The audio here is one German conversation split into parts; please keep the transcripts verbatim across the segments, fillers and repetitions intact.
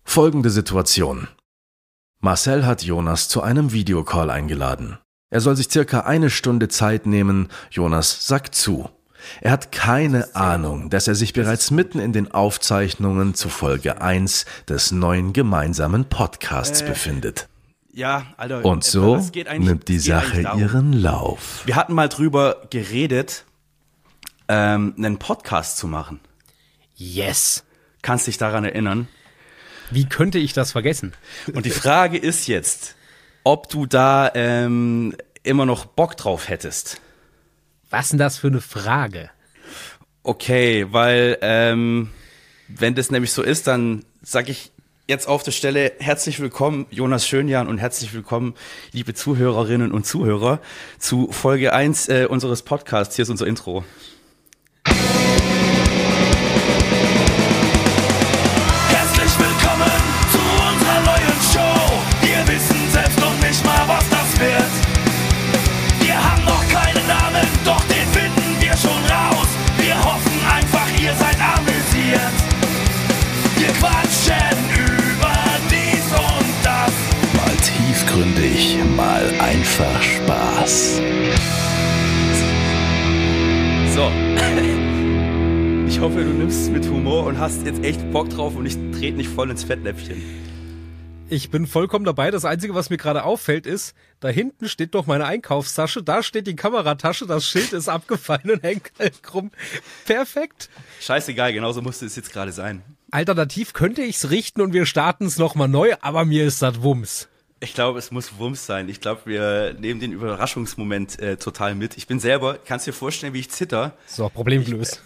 Folgende Situation. Marcel hat Jonas zu einem Videocall eingeladen. Er soll sich circa eine Stunde Zeit nehmen. Jonas sagt zu. Er hat keine Ahnung, dass er sich bereits mitten in den Aufzeichnungen zu Folge eins des neuen gemeinsamen Podcasts äh, befindet. Ja, Alter. Und so nimmt die Sache ihren Lauf. Wir hatten mal drüber geredet, ähm, einen Podcast zu machen. Yes. Kannst dich daran erinnern? Wie könnte ich das vergessen? Und die Frage ist jetzt, ob du da ähm, immer noch Bock drauf hättest. Was ist denn das für eine Frage? Okay, weil ähm, wenn das nämlich so ist, dann sage ich jetzt auf der Stelle herzlich willkommen, Jonas Schönjan, und herzlich willkommen, liebe Zuhörerinnen und Zuhörer, zu Folge eins äh, unseres Podcasts. Hier ist unser Intro. Herzlich willkommen zu unserer neuen Show. Wir wissen selbst noch nicht mal, was das wird. Wir haben noch keinen Namen, doch den finden wir schon raus. Wir hoffen einfach, ihr seid amüsiert. Wir quatschen über dies und das. Mal tiefgründig, mal einfach Spaß. So. Ich hoffe, du nimmst es mit Humor und hast jetzt echt Bock drauf und ich trete nicht voll ins Fettnäpfchen. Ich bin vollkommen dabei. Das Einzige, was mir gerade auffällt, ist, da hinten steht doch meine Einkaufstasche, da steht die Kameratasche, das Schild ist abgefallen und hängt halt krumm. Perfekt. Scheißegal, genauso musste es jetzt gerade sein. Alternativ könnte ich's richten und wir starten es nochmal neu, aber mir ist das Wumms. Ich glaube, es muss Wumms sein. Ich glaube, wir nehmen den Überraschungsmoment äh, total mit. Ich bin selber, kannst dir vorstellen, wie ich zitter. So, Problem gelöst.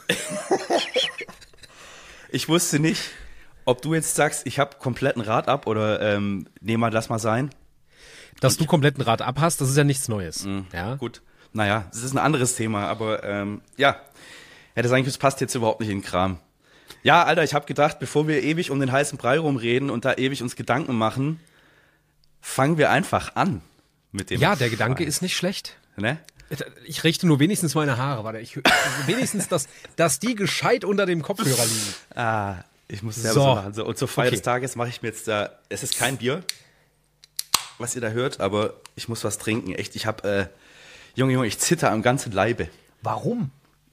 Ich wusste nicht, ob du jetzt sagst, ich habe kompletten Rad ab oder ähm, nee, mal lass mal sein. Dass Und du kompletten Rad ab hast, das ist ja nichts Neues. Mh, ja? Gut, naja, das ist ein anderes Thema, aber ähm, ja, hätte sagen können, das passt jetzt überhaupt nicht in den Kram. Ja, Alter, ich habe gedacht, bevor wir ewig um den heißen Brei rumreden und da ewig uns Gedanken machen, fangen wir einfach an mit dem. Ja, der Gedanke Fall. ist nicht schlecht. Ne? Ich richte nur wenigstens meine Haare, warte, ich also wenigstens, dass, dass die gescheit unter dem Kopfhörer liegen. Ah, ich muss selber So. so machen. So, und zur Feier Okay. des Tages mache ich mir jetzt da, es ist kein Bier, was ihr da hört, aber ich muss was trinken. Echt, ich habe, äh, Junge, Junge, ich zitter am ganzen Leibe. Warum?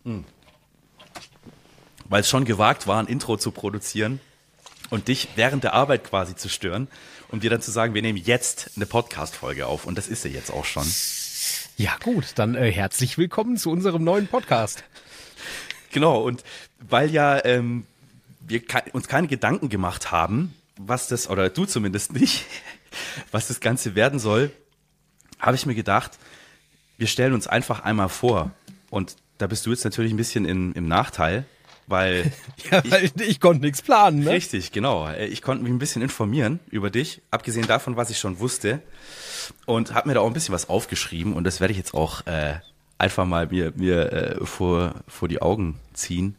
Weil es schon gewagt war, ein Intro zu produzieren und dich während der Arbeit quasi zu stören, um dir dann zu sagen, wir nehmen jetzt eine Podcast-Folge auf. Und das ist ja jetzt auch schon. Ja gut, dann äh, herzlich willkommen zu unserem neuen Podcast. Genau, und weil ja ähm, wir ke- uns keine Gedanken gemacht haben, was das, oder du zumindest nicht, was das Ganze werden soll, habe ich mir gedacht, wir stellen uns einfach einmal vor. Und da bist du jetzt natürlich ein bisschen in, im Nachteil, weil Ja, weil ich, ich konnte nichts planen, ne? Richtig, genau. Ich konnte mich ein bisschen informieren über dich, abgesehen davon, was ich schon wusste, und habe mir da auch ein bisschen was aufgeschrieben und das werde ich jetzt auch äh, einfach mal mir, mir äh, vor, vor die Augen ziehen.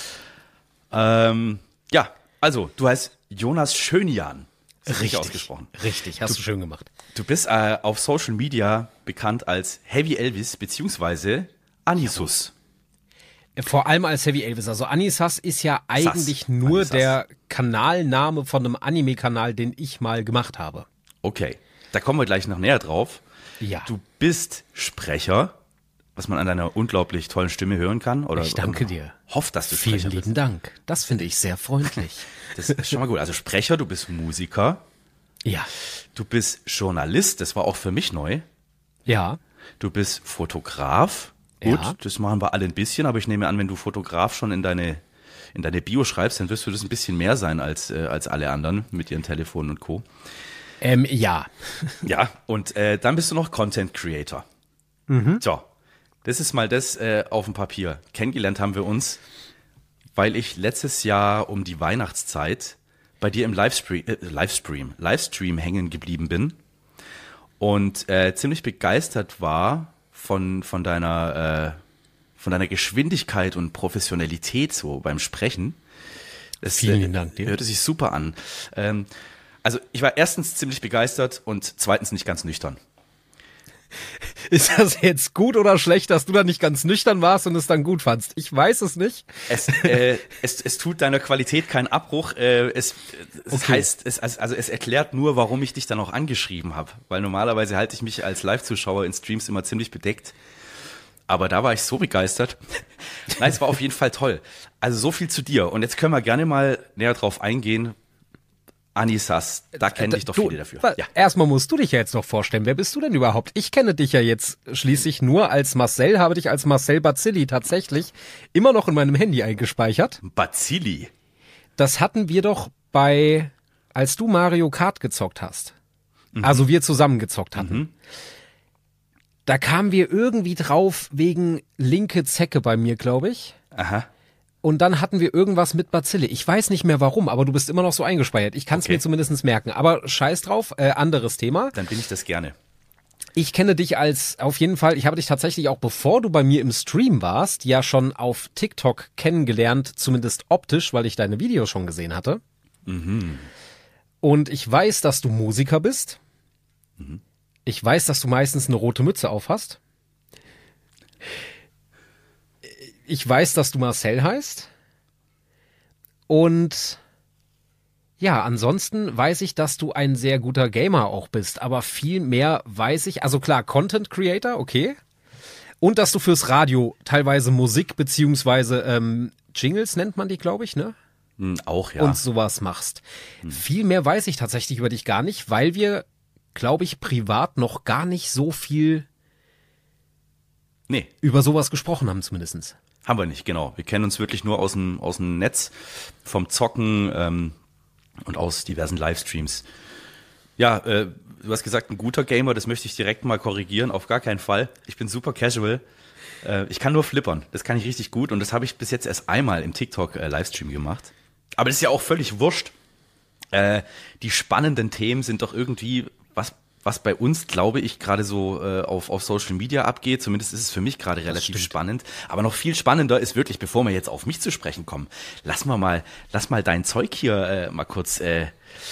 Ähm, ja, also, du heißt Jonas Schönjan. Ist richtig ausgesprochen. Richtig, hast du, schön gemacht. Du bist äh, auf Social Media bekannt als Heavy Elvis beziehungsweise Anisus. Vor allem als Heavy Elvis. Also Anisas ist ja eigentlich Sass. nur Anisas. der Kanalname von einem Anime-Kanal, den ich mal gemacht habe. Okay, da kommen wir gleich noch näher drauf. Ja. Du bist Sprecher, was man an deiner unglaublich tollen Stimme hören kann. Oder, Ich danke oder dir. Hofft, dass du Vielen Sprecher lieben Dank. Das finde ich sehr freundlich. bist. Das ist schon mal gut. Also Sprecher, du bist Musiker, Ja. du bist Journalist, das war auch für mich neu. Ja. Du bist Fotograf. Gut, Ja. das machen wir alle ein bisschen, aber ich nehme an, wenn du Fotograf schon in deine, in deine Bio schreibst, dann wirst du das ein bisschen mehr sein als, äh, als alle anderen mit ihren Telefonen und Co. Ähm, ja. Ja, und äh, dann bist du noch Content Creator. So, das ist mal das äh, auf dem Papier. Kennengelernt haben wir uns, weil ich letztes Jahr um die Weihnachtszeit bei dir im Livestream, äh, Livestream, Livestream hängen geblieben bin und äh, ziemlich begeistert war von von deiner äh, von deiner Geschwindigkeit und Professionalität so beim Sprechen. Das, Vielen Dank dir. Hörte sich super an. Ähm, also ich war erstens ziemlich begeistert und zweitens nicht ganz nüchtern. Ist das jetzt gut oder schlecht, dass du da nicht ganz nüchtern warst und es dann gut fandst? Ich weiß es nicht. Es, äh, es, es tut deiner Qualität keinen Abbruch. Äh, es es Okay. heißt, es, also es erklärt nur, warum ich dich dann auch angeschrieben habe. Weil normalerweise halte ich mich als Live-Zuschauer in Streams immer ziemlich bedeckt. Aber da war ich so begeistert. Nein, es war auf jeden Fall toll. Also so viel zu dir. Und jetzt können wir gerne mal näher drauf eingehen. Anisas, da kennen dich doch Du, viele dafür. wa- Ja. Erstmal musst du dich ja jetzt noch vorstellen. Wer bist du denn überhaupt? Ich kenne dich ja jetzt schließlich nur als Marcel, habe dich als Marcel Bazzilli tatsächlich immer noch in meinem Handy eingespeichert. Bazili. Das hatten wir doch bei, als du Mario Kart gezockt hast. Also wir zusammen gezockt hatten. Da kamen wir irgendwie drauf wegen linke Zecke bei mir, glaube ich. Aha. Und dann hatten wir irgendwas mit Bazille. Ich weiß nicht mehr warum, aber du bist immer noch so eingespeichert. Ich kann es Okay. mir zumindest merken. Aber scheiß drauf, äh, anderes Thema. Dann bin ich das gerne. Ich kenne dich als, auf jeden Fall, ich habe dich tatsächlich auch, bevor du bei mir im Stream warst, ja schon auf TikTok kennengelernt, zumindest optisch, weil ich deine Videos schon gesehen hatte. Und ich weiß, dass du Musiker bist. Ich weiß, dass du meistens eine rote Mütze auf hast. Ich weiß, dass du Marcel heißt. Und ja, ansonsten weiß ich, dass du ein sehr guter Gamer auch bist. Aber viel mehr weiß ich, also klar, Content Creator, okay. Und dass du fürs Radio teilweise Musik beziehungsweise ähm, Jingles nennt man die, glaube ich, ne? Hm, auch, ja. Und sowas machst. Viel mehr weiß ich tatsächlich über dich gar nicht, weil wir, glaube ich, privat noch gar nicht so viel Nee, über sowas gesprochen haben zumindestens. haben wir nicht, genau. Wir kennen uns wirklich nur aus dem, aus dem Netz, vom Zocken ähm, und aus diversen Livestreams. Ja, äh, du hast gesagt, ein guter Gamer, das möchte ich direkt mal korrigieren, auf gar keinen Fall. Ich bin super casual. Äh, ich kann nur flippern, das kann ich richtig gut und das habe ich bis jetzt erst einmal im TikTok-Livestream gemacht. Aber das ist ja auch völlig wurscht. Äh, die spannenden Themen sind doch irgendwie, was, was bei uns, glaube ich, gerade so äh, auf, auf Social Media abgeht. Zumindest ist es für mich gerade relativ stimmt. spannend. Aber noch viel spannender ist wirklich, bevor wir jetzt auf mich zu sprechen kommen, lass mal mal, lass mal dein Zeug hier äh, mal kurz äh,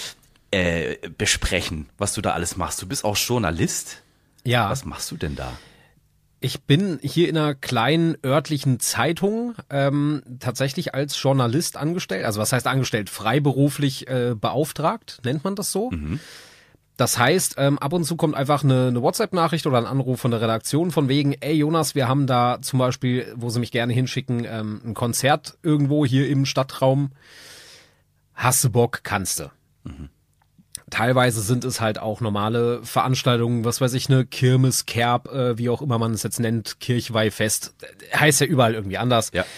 äh, besprechen, was du da alles machst. Du bist auch Journalist. Ja. Was machst du denn da? Ich bin hier in einer kleinen örtlichen Zeitung ähm, tatsächlich als Journalist angestellt. Also was heißt angestellt? Freiberuflich äh, beauftragt, nennt man das so. Das heißt, ähm, ab und zu kommt einfach eine, eine WhatsApp-Nachricht oder ein Anruf von der Redaktion von wegen, ey Jonas, wir haben da zum Beispiel, wo sie mich gerne hinschicken, ähm, ein Konzert irgendwo hier im Stadtraum. Hast du Bock, kannst du. Teilweise sind es halt auch normale Veranstaltungen, was weiß ich, eine Kirmes, Kerb, äh, wie auch immer man es jetzt nennt, Kirchweihfest, heißt ja überall irgendwie anders. Ja.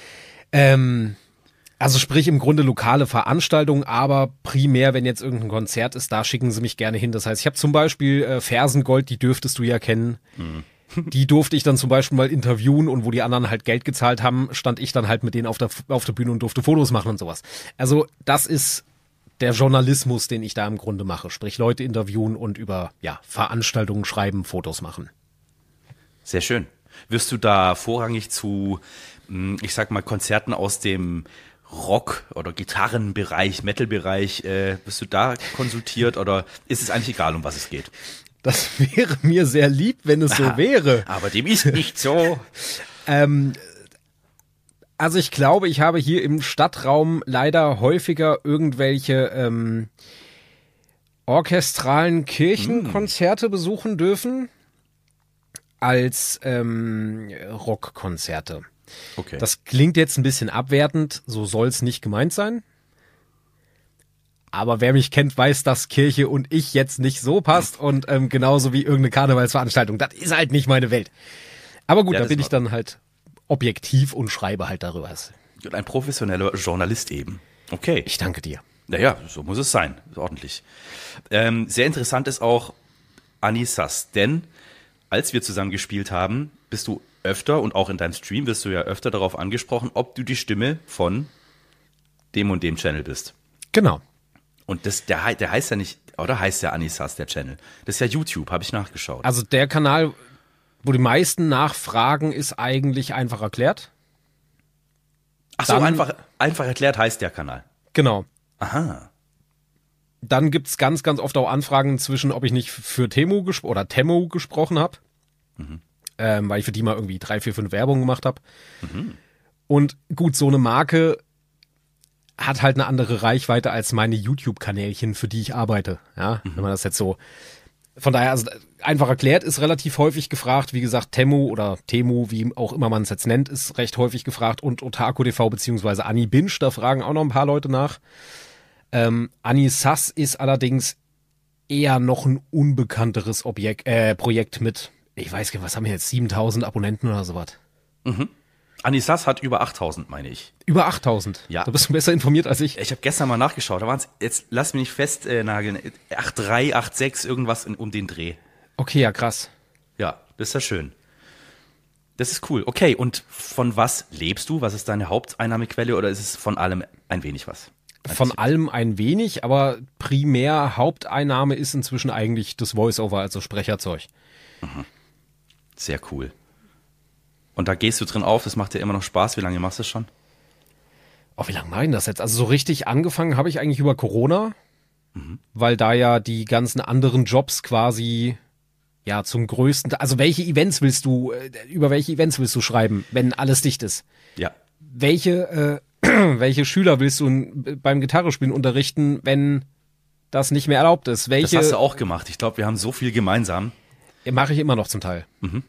Ähm, also sprich im Grunde lokale Veranstaltungen, aber primär, wenn jetzt irgendein Konzert ist, da schicken sie mich gerne hin. Das heißt, ich habe zum Beispiel äh, Fersengold, die dürftest du ja kennen. Die durfte ich dann zum Beispiel mal interviewen und wo die anderen halt Geld gezahlt haben, stand ich dann halt mit denen auf der, auf der Bühne und durfte Fotos machen und sowas. Also das ist der Journalismus, den ich da im Grunde mache. Sprich Leute interviewen und über ja, Veranstaltungen schreiben, Fotos machen. Sehr schön. Wirst du da vorrangig zu, mh, ich sag mal, Konzerten aus dem Rock- oder Gitarrenbereich, Metal-Bereich, äh, wirst du da konsultiert oder ist es eigentlich egal, um was es geht? Das wäre mir sehr lieb, wenn es so wäre. Aber dem ist nicht so. Ähm, also ich glaube, ich habe hier im Stadtraum leider häufiger irgendwelche ähm, orchestralen Kirchenkonzerte besuchen dürfen als ähm, Rockkonzerte. Okay. Das klingt jetzt ein bisschen abwertend, so soll es nicht gemeint sein. Aber wer mich kennt, weiß, dass Kirche und ich jetzt nicht so passt und ähm, genauso wie irgendeine Karnevalsveranstaltung. Das ist halt nicht meine Welt. Aber gut, Ja, da das bin war- ich dann halt objektiv und schreibe halt darüber. Ein professioneller Journalist eben. Okay. Ich danke dir. Naja, so muss es sein. Ist ordentlich. Ähm, sehr interessant ist auch Anisas, denn als wir zusammen gespielt haben, bist du öfter und auch in deinem Stream wirst du ja öfter darauf angesprochen, ob du die Stimme von dem und dem Channel bist. Genau. Und das, der, hei- der heißt ja nicht, oder heißt ja Anisas, der Channel. Das ist ja YouTube, habe ich nachgeschaut. Also der Kanal, wo die meisten nachfragen, ist eigentlich einfach erklärt. Ach so, dann- einfach, einfach erklärt heißt der Kanal. Genau. Aha. dann gibt's ganz, ganz oft auch Anfragen zwischen, ob ich nicht für Temu gesp- oder Temu gesprochen habe, mhm. ähm, weil ich für die mal irgendwie drei, vier, fünf Werbungen gemacht habe. Mhm. Und gut, so eine Marke hat halt eine andere Reichweite als meine YouTube-Kanälchen, für die ich arbeite. Ja, mhm. wenn man das jetzt so. Von daher, also einfach erklärt, ist relativ häufig gefragt. Wie gesagt, Temu oder Temu, wie auch immer man es jetzt nennt, ist recht häufig gefragt. Und Otaku T V beziehungsweise Anni Binge, da fragen auch noch ein paar Leute nach. Ähm, Anni Sass ist allerdings eher noch ein unbekannteres Objekt, äh, Projekt mit, ich weiß gar nicht, was haben wir jetzt, siebentausend Abonnenten oder sowas. Mhm. Anni Sass hat über achttausend, meine ich. Über achttausend? Ja. Da bist du besser informiert als ich. Ich habe gestern mal nachgeschaut. Da waren es, jetzt lass mich nicht festnageln, äh, acht Komma drei, acht Komma sechs, irgendwas in, um den Dreh. Okay, ja, krass. Ja, das ist ja schön. Das ist cool. Okay, und von was lebst du? Was ist deine Haupteinnahmequelle oder ist es von allem ein wenig was? Ein von bisschen. allem ein wenig, aber primär Haupteinnahme ist inzwischen eigentlich das Voice-Over, also Sprecherzeug. Mhm. Sehr cool. Und da gehst du drin auf, das macht dir immer noch Spaß. Wie lange machst du das schon? Oh, wie lange mache ich das jetzt? Also so richtig angefangen habe ich eigentlich über Corona, mhm. weil da ja die ganzen anderen Jobs quasi ja zum größten, also welche Events willst du, über welche Events willst du schreiben, wenn alles dicht ist? Ja. Welche, äh, welche Schüler willst du beim Gitarrespielen unterrichten, wenn das nicht mehr erlaubt ist? Welche, das hast du auch gemacht. Ich glaube, wir haben so viel gemeinsam. Mache ich immer noch zum Teil. Mhm.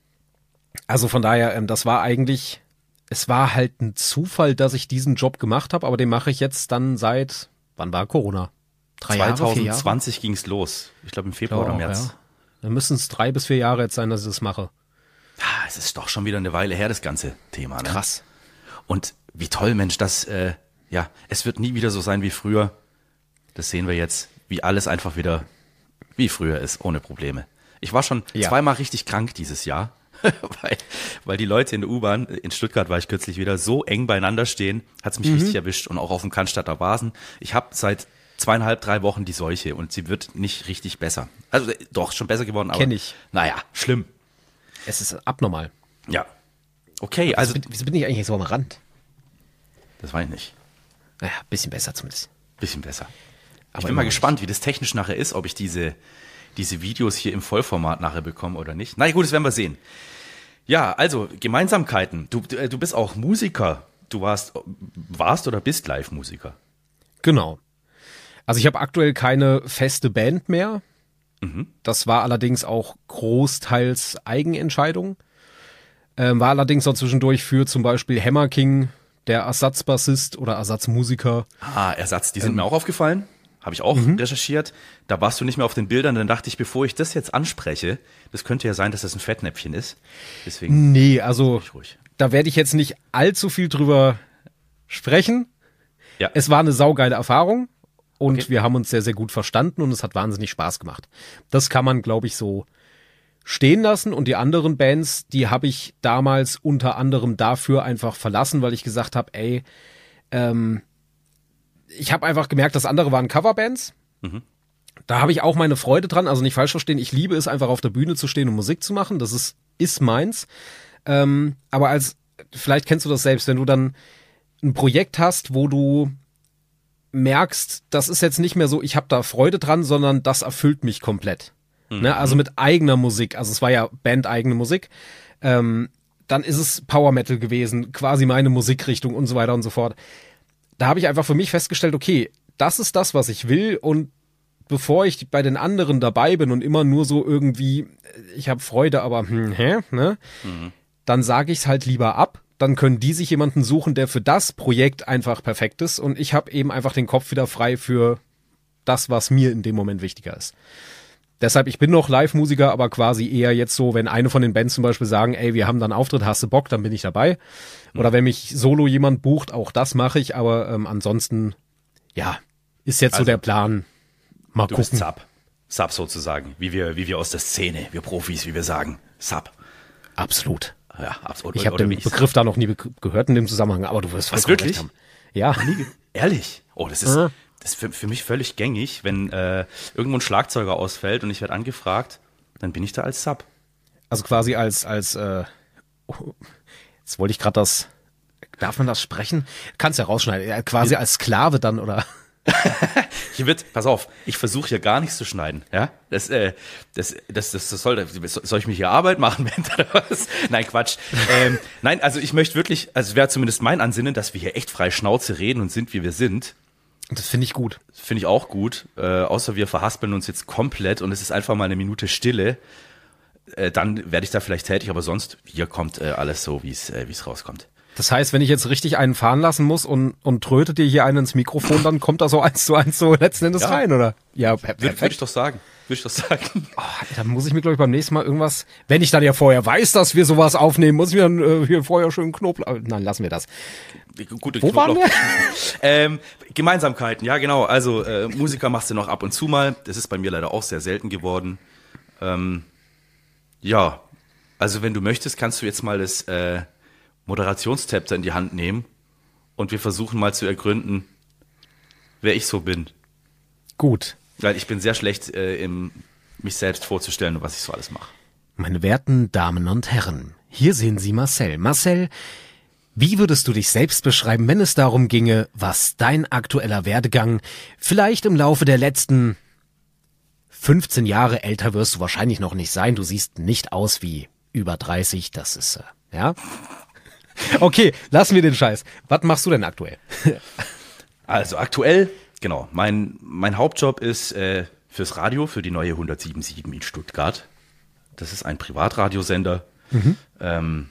Also von daher, ähm, das war eigentlich, es war halt ein Zufall, dass ich diesen Job gemacht habe, aber den mache ich jetzt dann seit, wann war Corona? Drei zwanzig Jahre, zwanzig ging es los. Ich glaube im Februar Glaube oder auch, März. ja. Dann müssen es drei bis vier Jahre jetzt sein, dass ich das mache. Ah, es ist doch schon wieder eine Weile her, das ganze Thema. Ne? Krass. Und wie toll, Mensch, das, äh, ja, es wird nie wieder so sein wie früher. Das sehen wir jetzt, wie alles einfach wieder wie früher ist, ohne Probleme. Ich war schon Ja. zweimal richtig krank dieses Jahr, weil, weil die Leute in der U-Bahn, in Stuttgart war ich kürzlich wieder, so eng beieinander stehen, hat's mich Mhm. richtig erwischt und auch auf dem Cannstatter Vasen. Ich habe seit zweieinhalb, drei Wochen die Seuche und sie wird nicht richtig besser. Also äh, doch, schon besser geworden, aber Kenn ich. naja, schlimm. Es ist abnormal. Ja. Okay, also Wieso bin, wieso bin ich eigentlich so am Rand? das war ich nicht. Naja, bisschen besser zumindest. Bisschen besser. Aber Ich bin immer mal noch gespannt, wie das technisch nachher ist, ob ich diese, diese Videos hier im Vollformat nachher bekomme oder nicht. Na gut, das werden wir sehen. Ja, also Gemeinsamkeiten. Du, du, du bist auch Musiker. Du warst, warst oder bist Live-Musiker. Genau. Also ich habe aktuell keine feste Band mehr. Mhm. Das war allerdings auch großteils Eigenentscheidung. Ähm, war allerdings auch zwischendurch für zum Beispiel Hammer King, der Ersatzbassist oder Ersatzmusiker. Ah, Ersatz, die sind mir auch aufgefallen. Habe ich auch recherchiert. Da warst du nicht mehr auf den Bildern. Dann dachte ich, bevor ich das jetzt anspreche, das könnte ja sein, dass das ein Fettnäpfchen ist. Deswegen Nee, also ich ruhig. da werde ich jetzt nicht allzu viel drüber sprechen. Ja. Es war eine saugeile Erfahrung und Okay. wir haben uns sehr, sehr gut verstanden und es hat wahnsinnig Spaß gemacht. Das kann man, glaube ich, so stehen lassen. Und die anderen Bands, die habe ich damals unter anderem dafür einfach verlassen, weil ich gesagt habe, ey, ähm, ich habe einfach gemerkt, dass andere waren Coverbands. Mhm. Da habe ich auch meine Freude dran. Also nicht falsch verstehen, ich liebe es einfach auf der Bühne zu stehen und Musik zu machen. Das ist, ist meins. Ähm, aber als, vielleicht kennst du das selbst, wenn du dann ein Projekt hast, wo du merkst, das ist jetzt nicht mehr so, ich habe da Freude dran, sondern das erfüllt mich komplett. Mhm. Ne? Also mit eigener Musik, also es war ja bandeigene Musik, ähm, dann ist es Power Metal gewesen, quasi meine Musikrichtung und so weiter und so fort. Da habe ich einfach für mich festgestellt, okay, das ist das, was ich will und bevor ich bei den anderen dabei bin und immer nur so irgendwie, ich habe Freude, aber hm, hä, ne? Mhm. Dann sage ich es halt lieber ab. Dann können die sich jemanden suchen, der für das Projekt einfach perfekt ist. Und ich habe eben einfach den Kopf wieder frei für das, was mir in dem Moment wichtiger ist. Deshalb, ich bin noch Live-Musiker, aber quasi eher jetzt so, wenn eine von den Bands zum Beispiel sagen, ey, wir haben da einen Auftritt, hast du Bock, dann bin ich dabei. Oder wenn mich solo jemand bucht, auch das mache ich. Aber ähm, ansonsten, ja, ist jetzt Also, so der Plan. Mal Du gucken. bist Sub. Sub sozusagen. Wie wir, wie wir aus der Szene, wir Profis, wie wir sagen. Sub. Absolut. Ja, absolut. Ich habe Oder den wie ich's- Begriff da noch nie be- gehört in dem Zusammenhang, aber du wirst Was, vollkommen wirklich? recht haben. Ja. Ehrlich? Oh, das ist, Ja. das ist für, für mich völlig gängig, wenn äh, irgendwo ein Schlagzeuger ausfällt und ich werde angefragt, dann bin ich da als Sub. Also quasi als, als, äh, oh, jetzt wollte ich gerade das, darf man das sprechen? Kannst ja rausschneiden, ja, quasi als Sklave dann, oder? Hier wird, pass auf, ich versuche hier gar nichts zu schneiden, ja? Das, äh, das, das, das, das soll, soll ich mich hier Arbeit machen, oder was? Nein, Quatsch. Ähm, nein, also ich möchte wirklich, also es wäre zumindest mein Ansinnen, dass wir hier echt frei Schnauze reden und sind, wie wir sind. Das finde ich gut. Finde ich auch gut, äh, außer wir verhaspeln uns jetzt komplett und es ist einfach mal eine Minute Stille. Äh, dann werde ich da vielleicht tätig, aber sonst, hier kommt äh, alles so, wie es äh, wie es rauskommt. Das heißt, wenn ich jetzt richtig einen fahren lassen muss und, und tröte dir hier einen ins Mikrofon, dann kommt da so eins zu eins so letzten Endes Ja. rein, oder? Ja, per- Würde perfekt. würd ich doch sagen. Würde ich doch sagen. Oh, dann muss ich mir, glaube ich, beim nächsten Mal irgendwas, wenn ich dann ja vorher weiß, dass wir sowas aufnehmen, muss ich mir dann äh, hier vorher schön Knoblauch, nein, lassen wir das. Gute Wo waren wir? ähm, Gemeinsamkeiten, ja genau. Also äh, Musiker machst du noch ab und zu mal. Das ist bei mir leider auch sehr selten geworden. Ähm, ja, also wenn du möchtest, kannst du jetzt mal das äh, Moderationszepter in die Hand nehmen und wir versuchen mal zu ergründen, wer ich so bin. Gut. Weil ich bin sehr schlecht äh, im mich selbst vorzustellen und was ich so alles mache. Meine werten Damen und Herren, hier sehen Sie Marcel. Marcel, wie würdest du dich selbst beschreiben, wenn es darum ginge, was dein aktueller Werdegang vielleicht im Laufe der letzten fünfzehn Jahre, älter wirst du wahrscheinlich noch nicht sein, du siehst nicht aus wie über dreißig, das ist, äh, ja. Okay, lassen wir den Scheiß. Was machst du denn aktuell? Also aktuell, genau, mein, mein Hauptjob ist äh, fürs Radio, für die neue hundertsieben Komma sieben in Stuttgart. Das ist ein Privatradiosender. Mhm. Ähm,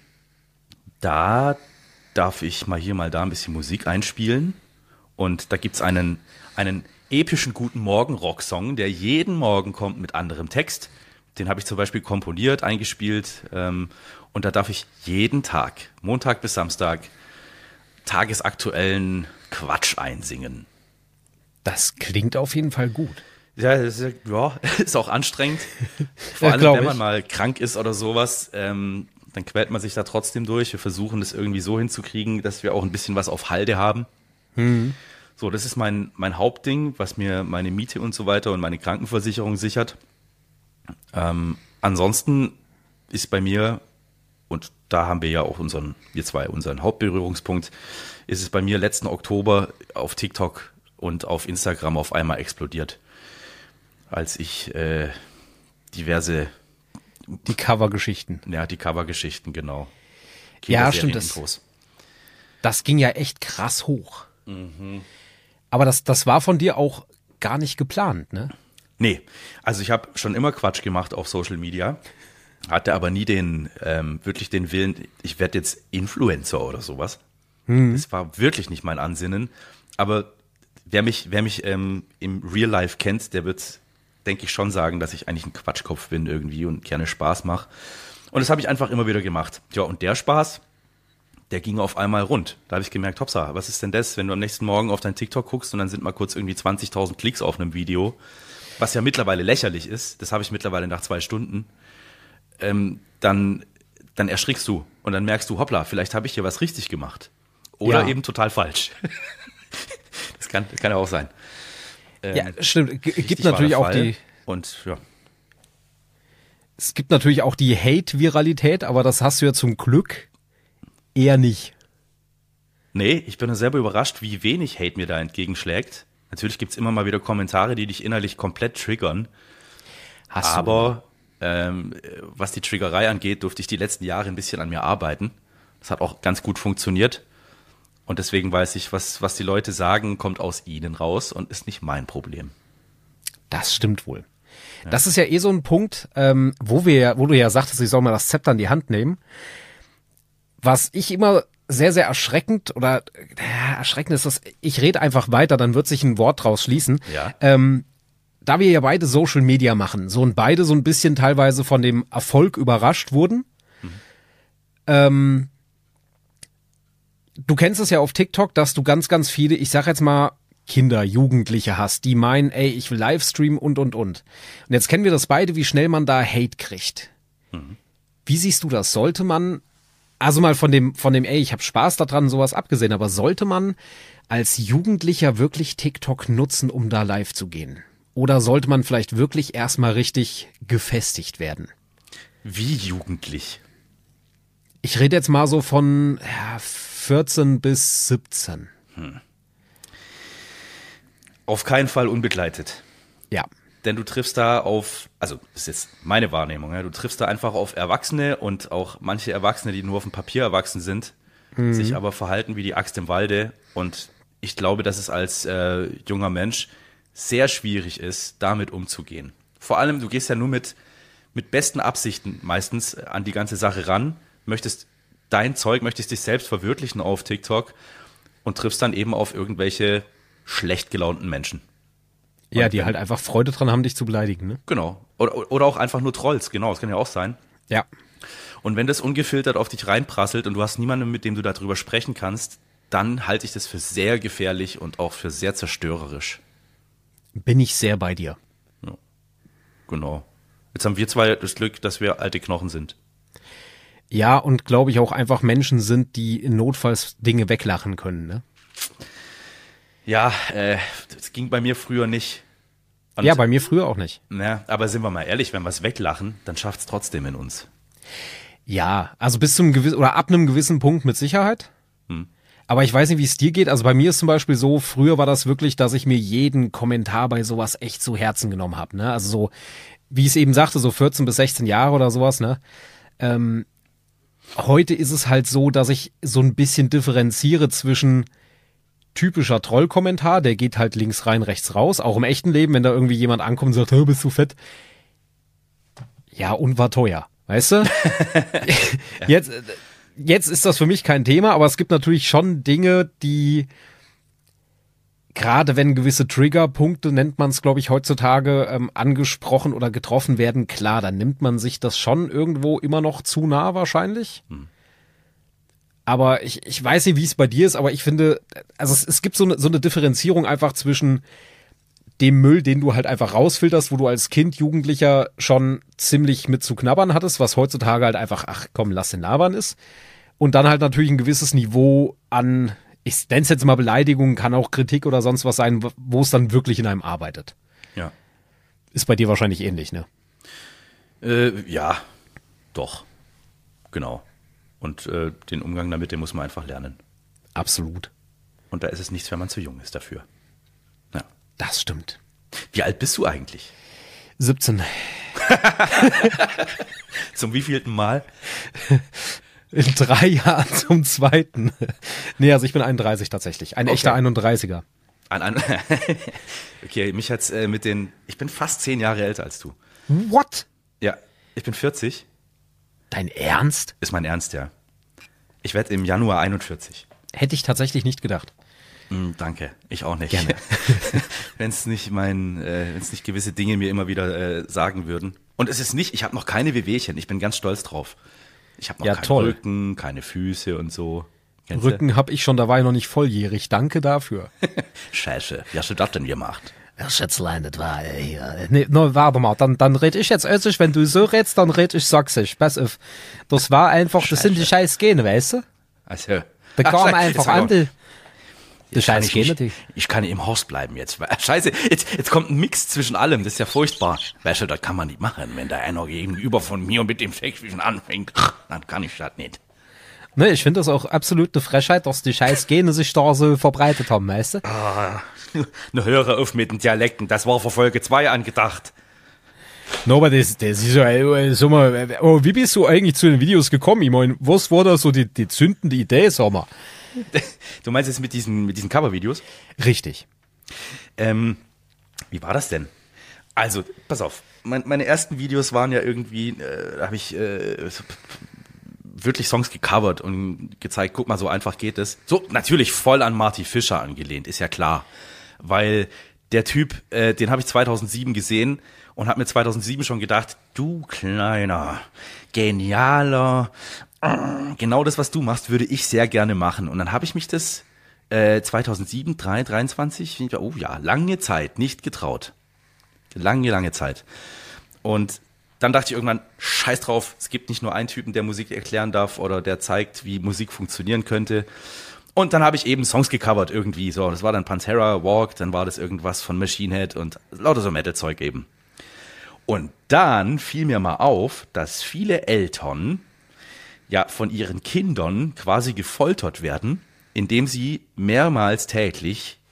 da darf ich mal hier, mal da ein bisschen Musik einspielen. Und da gibt's einen, einen epischen Guten Morgen-Rock-Song, der jeden Morgen kommt mit anderem Text. Den habe ich zum Beispiel komponiert, eingespielt. Ähm, und da darf ich jeden Tag, Montag bis Samstag, tagesaktuellen Quatsch einsingen. Das klingt auf jeden Fall gut. Ja, das ist, ja, ist auch anstrengend. Vor Ja, allem, glaub wenn man ich. mal krank ist oder sowas, ähm, dann quält man sich da trotzdem durch. Wir versuchen das irgendwie so hinzukriegen, dass wir auch ein bisschen was auf Halde haben. Mhm. So, das ist mein, mein Hauptding, was mir meine Miete und so weiter und meine Krankenversicherung sichert. Ähm, ansonsten ist bei mir, und da haben wir ja auch unseren, wir zwei, unseren Hauptberührungspunkt, ist es bei mir letzten Oktober auf TikTok und auf Instagram auf einmal explodiert, als ich äh, diverse, Die Covergeschichten. ja, die Covergeschichten, genau. Ja, stimmt, das- Kinderserien-Intros. Das ging ja echt krass hoch. Aber das, das war von dir auch gar nicht geplant, ne? Nee, also ich habe schon immer Quatsch gemacht auf Social Media, hatte aber nie den, ähm, wirklich den Willen, ich werde jetzt Influencer oder sowas. Das war wirklich nicht mein Ansinnen. Aber wer mich, wer mich ähm, im Real Life kennt, der wird, denke ich, schon sagen, dass ich eigentlich ein Quatschkopf bin irgendwie und gerne Spaß mache. Und das habe ich einfach immer wieder gemacht. Ja, und der Spaß, der ging auf einmal rund. Da habe ich gemerkt, Hopsa, was ist denn das, wenn du am nächsten Morgen auf dein TikTok guckst und dann sind mal kurz irgendwie zwanzigtausend Klicks auf einem Video, was ja mittlerweile lächerlich ist, das habe ich mittlerweile nach zwei Stunden, ähm, dann, dann erschrickst du und dann merkst du, hoppla, vielleicht habe ich hier was richtig gemacht. Oder Ja. eben total falsch. das, kann, das kann ja auch sein. Ähm, Ja, stimmt. G richtig gibt war natürlich der auch Fall. die, Und ja, es gibt natürlich auch die Hate-Viralität, aber das hast du ja zum Glück eher nicht. nee, ich bin da selber überrascht, wie wenig Hate mir da entgegenschlägt. Natürlich gibt's immer mal wieder Kommentare, die dich innerlich komplett triggern. Hast Aber ähm, was die Triggerei angeht, durfte ich die letzten Jahre ein bisschen an mir arbeiten. Das hat auch ganz gut funktioniert. Und deswegen weiß ich, was, was die Leute sagen, kommt aus ihnen raus und ist nicht mein Problem. Das stimmt wohl. Das ist ja eh so ein Punkt, ähm, wo wir, wo du ja sagtest, ich soll mal das Zepter in die Hand nehmen. Was ich immer sehr, sehr erschreckend oder äh, erschreckend ist das, ich rede einfach weiter, dann wird sich ein Wort draus schließen. Ja. Ähm, da wir ja beide Social Media machen, so und beide so ein bisschen teilweise von dem Erfolg überrascht wurden. Mhm. Ähm, du kennst es ja auf TikTok, dass du ganz, ganz viele, ich sag jetzt mal, Kinder, Jugendliche hast, die meinen, ey, ich will Livestream und, und, und. Und jetzt kennen wir das beide, wie schnell man da Hate kriegt. Mhm. Wie siehst du das? Sollte man, also mal von dem, von dem, ey, ich habe Spaß daran, sowas abgesehen, aber sollte man als Jugendlicher wirklich TikTok nutzen, um da live zu gehen? Oder sollte man vielleicht wirklich erstmal richtig gefestigt werden? Wie jugendlich? Ich rede jetzt mal so von ja, vierzehn bis siebzehn. Auf keinen Fall unbegleitet. Ja. Denn du triffst da auf, also das ist jetzt meine Wahrnehmung, ja, du triffst da einfach auf Erwachsene und auch manche Erwachsene, die nur auf dem Papier erwachsen sind, mhm. sich aber verhalten wie die Axt im Walde. Und ich glaube, dass es als äh, junger Mensch sehr schwierig ist, damit umzugehen. Vor allem, du gehst ja nur mit, mit besten Absichten meistens an die ganze Sache ran, möchtest dein Zeug, möchtest dich selbst verwirklichen auf TikTok und triffst dann eben auf irgendwelche schlecht gelaunten Menschen. Ja, die halt einfach Freude dran haben, dich zu beleidigen, ne? Genau. Oder, oder auch einfach nur Trolls, genau, das kann ja auch sein. Ja. Und wenn das ungefiltert auf dich reinprasselt und du hast niemanden, mit dem du darüber sprechen kannst, dann halte ich das für sehr gefährlich und auch für sehr zerstörerisch. Bin ich sehr bei dir. Ja. Genau. Jetzt haben wir zwei das Glück, dass wir alte Knochen sind. Ja, und glaube ich auch einfach Menschen sind, die in Notfalls Dinge weglachen können, ne? Ja, äh, das ging bei mir früher nicht. Und, ja, bei mir früher auch nicht. Na, aber sind wir mal ehrlich, wenn wir es weglachen, dann schafft es trotzdem in uns. Ja, also bis zum gewissen oder ab einem gewissen Punkt mit Sicherheit. Hm. Aber ich weiß nicht, wie es dir geht. Also bei mir ist zum Beispiel so, früher war das wirklich, dass ich mir jeden Kommentar bei sowas echt zu Herzen genommen habe, ne? Also so, wie ich es eben sagte, so vierzehn bis sechzehn Jahre oder sowas, ne? Ähm, heute ist es halt so, dass ich so ein bisschen differenziere zwischen typischer Trollkommentar, der geht halt links rein, rechts raus, auch im echten Leben, wenn da irgendwie jemand ankommt und sagt, hey, bist du fett? Ja, und war teuer, weißt du? jetzt, jetzt ist das für mich kein Thema, aber es gibt natürlich schon Dinge, die, gerade wenn gewisse Triggerpunkte, nennt man es, glaube ich, heutzutage, ähm, angesprochen oder getroffen werden, klar, dann nimmt man sich das schon irgendwo immer noch zu nah wahrscheinlich. Hm. Aber ich, ich weiß nicht, wie es bei dir ist, aber ich finde, also es, es gibt so eine, so eine Differenzierung einfach zwischen dem Müll, den du halt einfach rausfilterst, wo du als Kind, Jugendlicher schon ziemlich mit zu knabbern hattest, was heutzutage halt einfach, ach komm, lass den labern ist. Und dann halt natürlich ein gewisses Niveau an, ich nenne es jetzt mal Beleidigung, kann auch Kritik oder sonst was sein, wo es dann wirklich in einem arbeitet. Ja. Ist bei dir wahrscheinlich ähnlich, ne? Äh, ja, doch. Genau. Und äh, den Umgang damit, den muss man einfach lernen. Absolut. Und da ist es nichts, wenn man zu jung ist dafür. Ja. Das stimmt. Wie alt bist du eigentlich? siebzehn. Zum wievielten Mal? In drei Jahren zum zweiten. Nee, also ich bin einunddreißig tatsächlich. Ein okay. echter einunddreißiger. Ein, ein, okay, mich hat's äh, mit den, ich bin fast zehn Jahre älter als du. What? Ja, ich bin vierzig. Dein Ernst? Ist mein Ernst, ja. Ich werde im Januar einundvierzig. Hätte ich tatsächlich nicht gedacht. Mm, danke, ich auch nicht. Gerne. Wenn es nicht mein, äh, wenn es nicht gewisse Dinge mir immer wieder äh, sagen würden. Und es ist nicht, ich habe noch keine Wehwehchen, ich bin ganz stolz drauf. Ich habe noch ja, keinen toll. Rücken, keine Füße und so. Kennst Rücken habe ich schon, da war ich noch nicht volljährig. Danke dafür. Scheiße, wie hast du das denn gemacht? Ja, Schätzlein, das war hier. Nee, no, warte mal, dann, dann red ich jetzt Össisch. Wenn du so redst, dann red ich Sächsisch. Pass auf. Das war einfach, das Scheiße. sind die scheiß Gene, weißt du? Also, Da kam Ach, einfach an die, die scheiß ich, Gene. nicht, ich kann im Haus bleiben jetzt. Scheiße, jetzt, jetzt kommt ein Mix zwischen allem, das ist ja furchtbar. Weißt du, das kann man nicht machen. Wenn da einer gegenüber von mir mit dem Sächsischen anfängt, dann kann ich das nicht. Ne, ich finde das auch absolut eine Frechheit, dass die scheiß Gene sich da so verbreitet haben, weißt du? Ah, ne, höre auf mit den Dialekten, das war für Folge zwei angedacht. No, aber das, das ist ja, äh, sag mal, oh, wie bist du eigentlich zu den Videos gekommen? Ich meine, was war da so die, die zündende Idee, sag mal? Du meinst jetzt mit diesen, mit diesen Cover-Videos? Richtig. Ähm, wie war das denn? Also, pass auf, mein, meine ersten Videos waren ja irgendwie, äh, da habe ich äh, wirklich Songs gecovert und gezeigt, guck mal, so einfach geht es. So, natürlich voll an Marty Fischer angelehnt, ist ja klar. Weil der Typ, äh, den habe ich zweitausendsieben gesehen und habe mir zweitausendsieben schon gedacht, du kleiner, genialer, äh, genau das, was du machst, würde ich sehr gerne machen. Und dann habe ich mich das äh, zweitausendsieben, drei, dreiundzwanzig, oh ja, lange Zeit nicht getraut. Lange, lange Zeit. Und dann dachte ich irgendwann, scheiß drauf, es gibt nicht nur einen Typen, der Musik erklären darf oder der zeigt, wie Musik funktionieren könnte. Und dann habe ich eben Songs gecovert irgendwie. So, das war dann Pantera, Walk, dann war das irgendwas von Machine Head und lauter so Metal-Zeug eben. Und dann fiel mir mal auf, dass viele Eltern ja von ihren Kindern quasi gefoltert werden, indem sie mehrmals täglich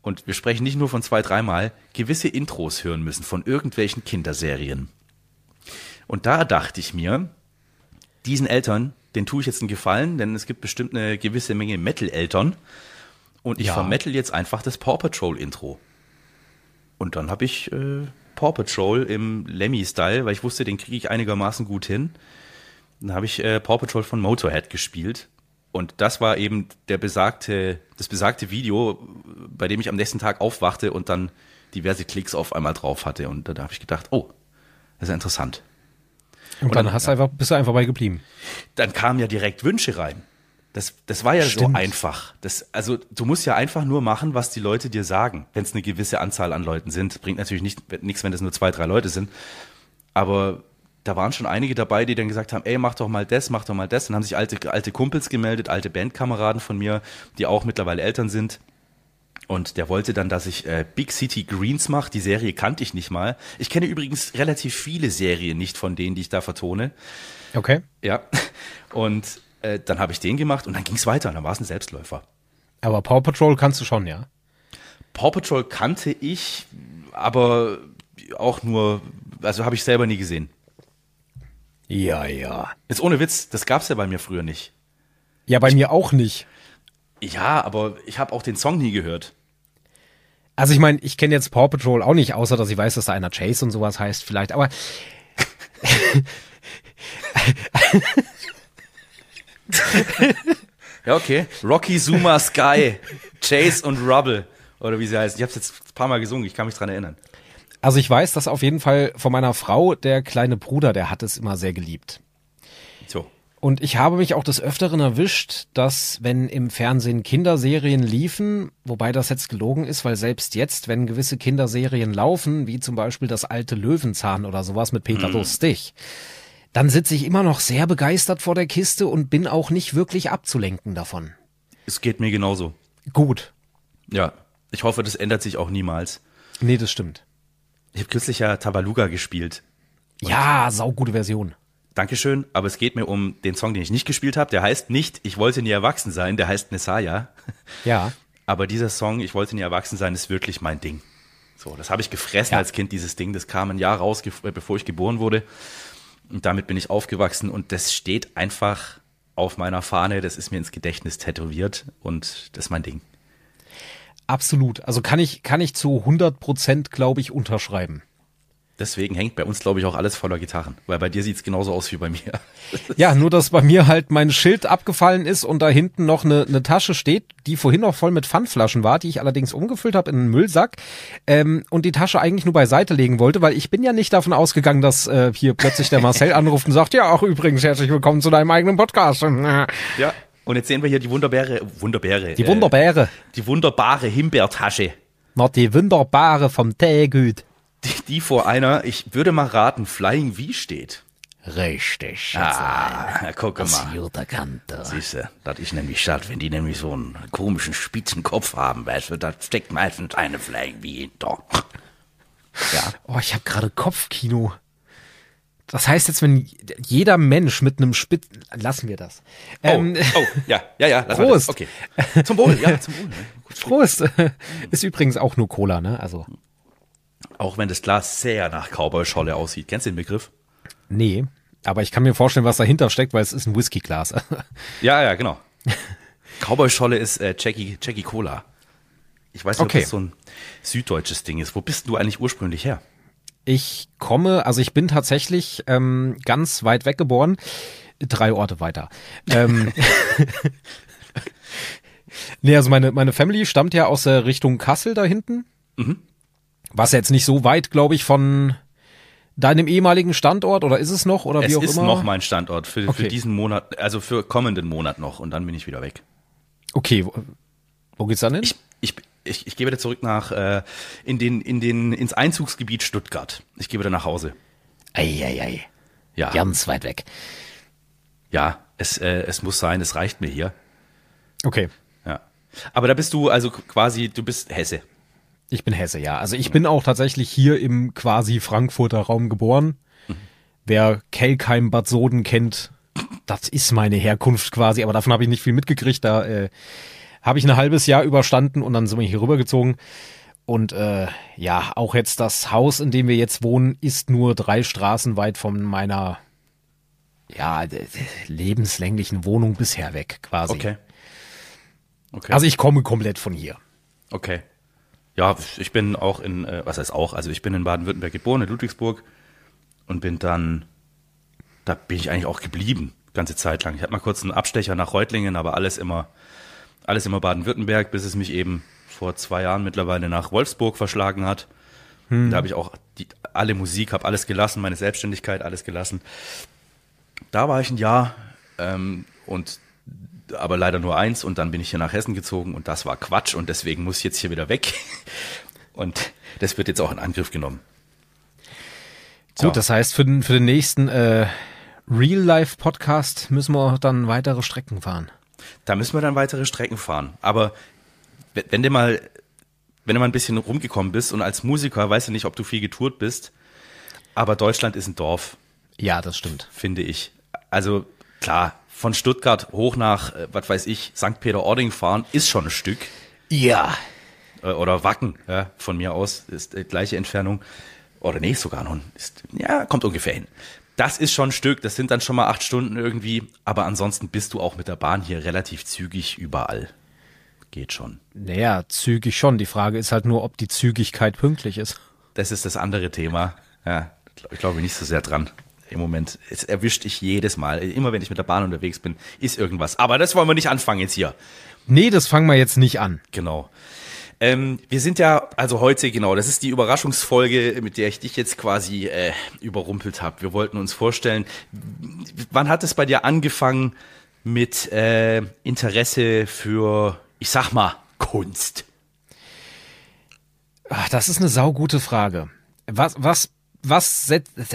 und wir sprechen nicht nur von zwei, dreimal, gewisse Intros hören müssen von irgendwelchen Kinderserien. Und da dachte ich mir, diesen Eltern, denen tue ich jetzt einen Gefallen, denn es gibt bestimmt eine gewisse Menge Metal-Eltern. Und ich Ja. vermettel jetzt einfach das Paw Patrol-Intro. Und dann habe ich äh, Paw Patrol im Lemmy-Style, weil ich wusste, den kriege ich einigermaßen gut hin. Dann habe ich äh, Paw Patrol von Motorhead gespielt. Und das war eben der besagte, das besagte Video, bei dem ich am nächsten Tag aufwachte und dann diverse Klicks auf einmal drauf hatte. Und da habe ich gedacht, oh, das ist ja interessant. Und, Und dann, dann- hast du einfach, bist du einfach bei geblieben. Dann kamen ja direkt Wünsche rein. Das, das war ja Stimmt. so einfach. Das, also du musst ja einfach nur machen, was die Leute dir sagen, wenn es eine gewisse Anzahl an Leuten sind. Bringt natürlich nicht, nichts, wenn das nur zwei, drei Leute sind. Aber da waren schon einige dabei, die dann gesagt haben, ey, mach doch mal das, mach doch mal das. Dann haben sich alte, alte Kumpels gemeldet, alte Bandkameraden von mir, die auch mittlerweile Eltern sind. Und der wollte dann, dass ich äh, Big City Greens mache. Die Serie kannte ich nicht mal. Ich kenne übrigens relativ viele Serien nicht von denen, die ich da vertone. Okay. Ja. Und äh, dann habe ich den gemacht und dann ging es weiter. Dann war es ein Selbstläufer. Aber Paw Patrol kannst du schon, ja? Paw Patrol kannte ich, aber auch nur, also habe ich selber nie gesehen. Ja, ja. Jetzt ohne Witz, das gab's ja bei mir früher nicht. Ja, bei mir auch nicht. Ja, aber ich habe auch den Song nie gehört. Also ich meine, ich kenne jetzt Paw Patrol auch nicht, außer dass ich weiß, dass da einer Chase und sowas heißt vielleicht, aber Ja, okay. Rocky, Zuma, Sky, Chase und Rubble. Oder wie sie heißt. Ich habe es jetzt ein paar Mal gesungen, ich kann mich dran erinnern. also ich weiß, dass auf jeden Fall von meiner Frau der kleine Bruder, der hat es immer sehr geliebt. So. Und ich habe mich auch des Öfteren erwischt, dass wenn im Fernsehen Kinderserien liefen, wobei das jetzt gelogen ist, weil selbst jetzt, wenn gewisse Kinderserien laufen, wie zum Beispiel das alte Löwenzahn oder sowas mit Peter Lustig, dann sitze ich immer noch sehr begeistert vor der Kiste und bin auch nicht wirklich abzulenken davon. Es geht mir genauso. Gut. Ja. Ich hoffe, das ändert sich auch niemals. Nee, das stimmt. Ich habe kürzlich ja Tabaluga gespielt. Ja, saugute Version. Dankeschön, aber es geht mir um den Song, den ich nicht gespielt habe. Der heißt nicht Ich wollte nie erwachsen sein, der heißt Messiah. Ja. Aber dieser Song, Ich wollte nie erwachsen sein, ist wirklich mein Ding. So, das habe ich gefressen Ja. als Kind, dieses Ding. Das kam ein Jahr raus, ge- bevor ich geboren wurde. Und damit bin ich aufgewachsen und das steht einfach auf meiner Fahne. Das ist mir ins Gedächtnis tätowiert und das ist mein Ding. Absolut. Also kann ich, kann ich zu hundert Prozent, glaube ich, unterschreiben. Deswegen hängt bei uns, glaube ich, auch alles voller Gitarren. Weil bei dir sieht es genauso aus wie bei mir. Ja, nur dass bei mir halt mein Schild abgefallen ist und da hinten noch eine, eine Tasche steht, die vorhin noch voll mit Pfandflaschen war, die ich allerdings umgefüllt habe in einen Müllsack ähm, und die Tasche eigentlich nur beiseite legen wollte, weil ich bin ja nicht davon ausgegangen, dass äh, hier plötzlich der Marcel anruft und sagt, ja, auch übrigens, herzlich willkommen zu deinem eigenen Podcast. Ja. Und jetzt sehen wir hier die wunderbare, wunderbare, Die Wunderbäre. äh, die wunderbare Himbeertasche. Na, die Wunderbare vom Teegüt. Die, die vor einer, ich würde mal raten, Flying V steht. Richtig. Ah, guck mal. Jutta Kante. Siehste, das ist nämlich schade, wenn die nämlich so einen komischen, spitzen Kopf haben, weißt du, da steckt meistens eine Flying V hinter. Ja. Oh, ich habe gerade Kopfkino. Das heißt jetzt, wenn jeder Mensch mit einem Spitz... Lassen wir das. Oh, Ähm, oh, ja, ja, ja. lass mal Prost. das. Okay. Zum Wohl, ja, zum Wohl. Prost. Ist übrigens auch nur Cola, ne? Also, Auch wenn das Glas sehr nach Cowboy-Scholle aussieht. Kennst du den Begriff? nee. Aber ich kann mir vorstellen, was dahinter steckt, weil es ist ein Whiskyglas. Ja, ja, genau. Cowboy-Scholle ist äh, Jackie, Jackie Cola. Ich weiß nicht, Okay. ob das so ein süddeutsches Ding ist. Wo bist du eigentlich ursprünglich her? Ich komme, also ich bin tatsächlich ähm, ganz weit weg geboren. Drei Orte weiter. Ähm, nee, also meine, meine Family stammt ja aus der Richtung Kassel da hinten. Mhm. Was jetzt nicht so weit, glaube ich, von deinem ehemaligen Standort, oder ist es noch, oder wie Es auch ist immer? noch mein Standort für, Okay. für diesen Monat, also für kommenden Monat noch und dann bin ich wieder weg. Okay, wo, wo geht's dann hin? Ich, ich, ich, ich gehe wieder zurück nach äh, in den in den ins Einzugsgebiet Stuttgart. Ich gehe wieder nach Hause. Eieiei, Ja, ganz weit weg. ja, es äh, es muss sein. Es reicht mir hier. Okay. Ja, aber da bist du also quasi, du bist Hesse. Ich bin Hesse, ja. Also ich bin auch tatsächlich hier im quasi Frankfurter Raum geboren. Mhm. Wer Kelkheim, Bad Soden kennt, das ist meine Herkunft quasi, aber davon habe ich nicht viel mitgekriegt. Da äh, habe ich ein halbes Jahr überstanden und dann sind wir hier rübergezogen. Und äh, ja, auch jetzt das Haus, in dem wir jetzt wohnen, ist nur drei Straßen weit von meiner ja lebenslänglichen Wohnung bisher weg, quasi. Okay. Okay. Also ich komme komplett von hier. Okay. Ja, ich bin auch in, äh, was heißt auch, also ich bin in Baden-Württemberg geboren, in Ludwigsburg und bin dann, da bin ich eigentlich auch geblieben, ganze Zeit lang. Ich hatte mal kurz einen Abstecher nach Reutlingen, aber alles immer, alles immer Baden-Württemberg, bis es mich eben vor zwei Jahren mittlerweile nach Wolfsburg verschlagen hat. Hm. Da habe ich auch die, alle Musik, habe alles gelassen, meine Selbstständigkeit, alles gelassen. Da war ich ein Jahr ähm, und aber leider nur eins und dann bin ich hier nach Hessen gezogen und das war Quatsch und deswegen muss ich jetzt hier wieder weg und das wird jetzt auch in Angriff genommen. So. Gut, das heißt für den, für den nächsten äh, Real-Life-Podcast müssen wir dann weitere Strecken fahren. Da müssen wir dann weitere Strecken fahren, aber wenn du mal, wenn du mal ein bisschen rumgekommen bist und als Musiker, weiß ich nicht, ob du viel getourt bist, aber Deutschland ist ein Dorf. Ja, das stimmt. Finde ich. Also klar, von Stuttgart hoch nach, äh, was weiß ich, Sankt Peter-Ording fahren, ist schon ein Stück. Ja. Äh, oder Wacken, ja, von mir aus ist die gleiche Entfernung. Oder nee, sogar noch. Ist, ja, kommt ungefähr hin. Das ist schon ein Stück, das sind dann schon mal acht Stunden irgendwie. Aber ansonsten bist du auch mit der Bahn hier relativ zügig überall. Geht schon. Naja, zügig schon. Die Frage ist halt nur, ob die Zügigkeit pünktlich ist. Das ist das andere Thema. Ja, ich glaube nicht so sehr dran. Im Moment. Es erwischt ich jedes Mal. Immer wenn ich mit der Bahn unterwegs bin, ist irgendwas. Aber das wollen wir nicht anfangen jetzt hier. Nee, das fangen wir jetzt nicht an. Genau. Ähm, wir sind ja, also heute, genau, das ist die Überraschungsfolge, mit der ich dich jetzt quasi äh, überrumpelt habe. Wir wollten uns vorstellen, wann hat es bei dir angefangen mit äh, Interesse für, ich sag mal, Kunst? Ach, das ist eine saugute Frage. Was, was Was,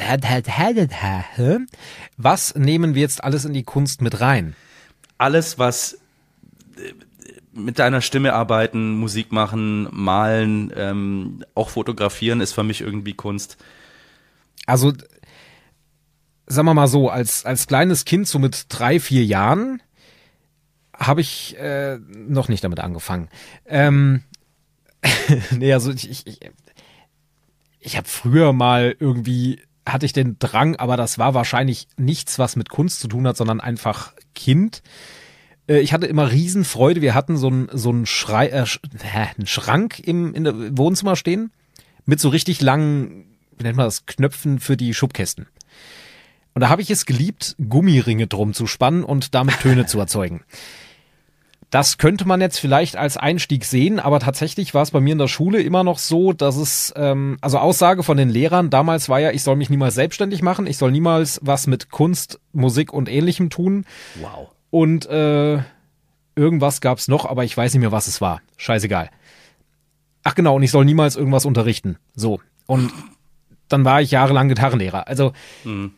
was nehmen wir jetzt alles in die Kunst mit rein? Alles, was mit deiner Stimme arbeiten, Musik machen, malen, ähm, auch fotografieren, ist für mich irgendwie Kunst. Also, sagen wir mal so, als, als kleines Kind, so mit drei, vier Jahren, habe ich äh, noch nicht damit angefangen. Ähm, nee, also ich, ich, ich Ich habe früher mal irgendwie, hatte ich den Drang, aber das war wahrscheinlich nichts, was mit Kunst zu tun hat, sondern einfach Kind. Äh, ich hatte immer Riesenfreude. Wir hatten so einen so einen, Schrei, äh, einen Schrank im in der Wohnzimmer stehen mit so richtig langen, wie nennt man das, Knöpfen für die Schubkästen. Und da habe ich es geliebt, Gummiringe drum zu spannen und damit Töne zu erzeugen. Das könnte man jetzt vielleicht als Einstieg sehen, aber tatsächlich war es bei mir in der Schule immer noch so, dass es, ähm, also Aussage von den Lehrern damals war ja, ich soll mich niemals selbstständig machen, ich soll niemals was mit Kunst, Musik und Ähnlichem tun. Wow. Und äh, irgendwas gab's noch, aber ich weiß nicht mehr, was es war. Scheißegal. Ach genau, und ich soll niemals irgendwas unterrichten. So. Und dann war ich jahrelang Gitarrenlehrer. Also mhm.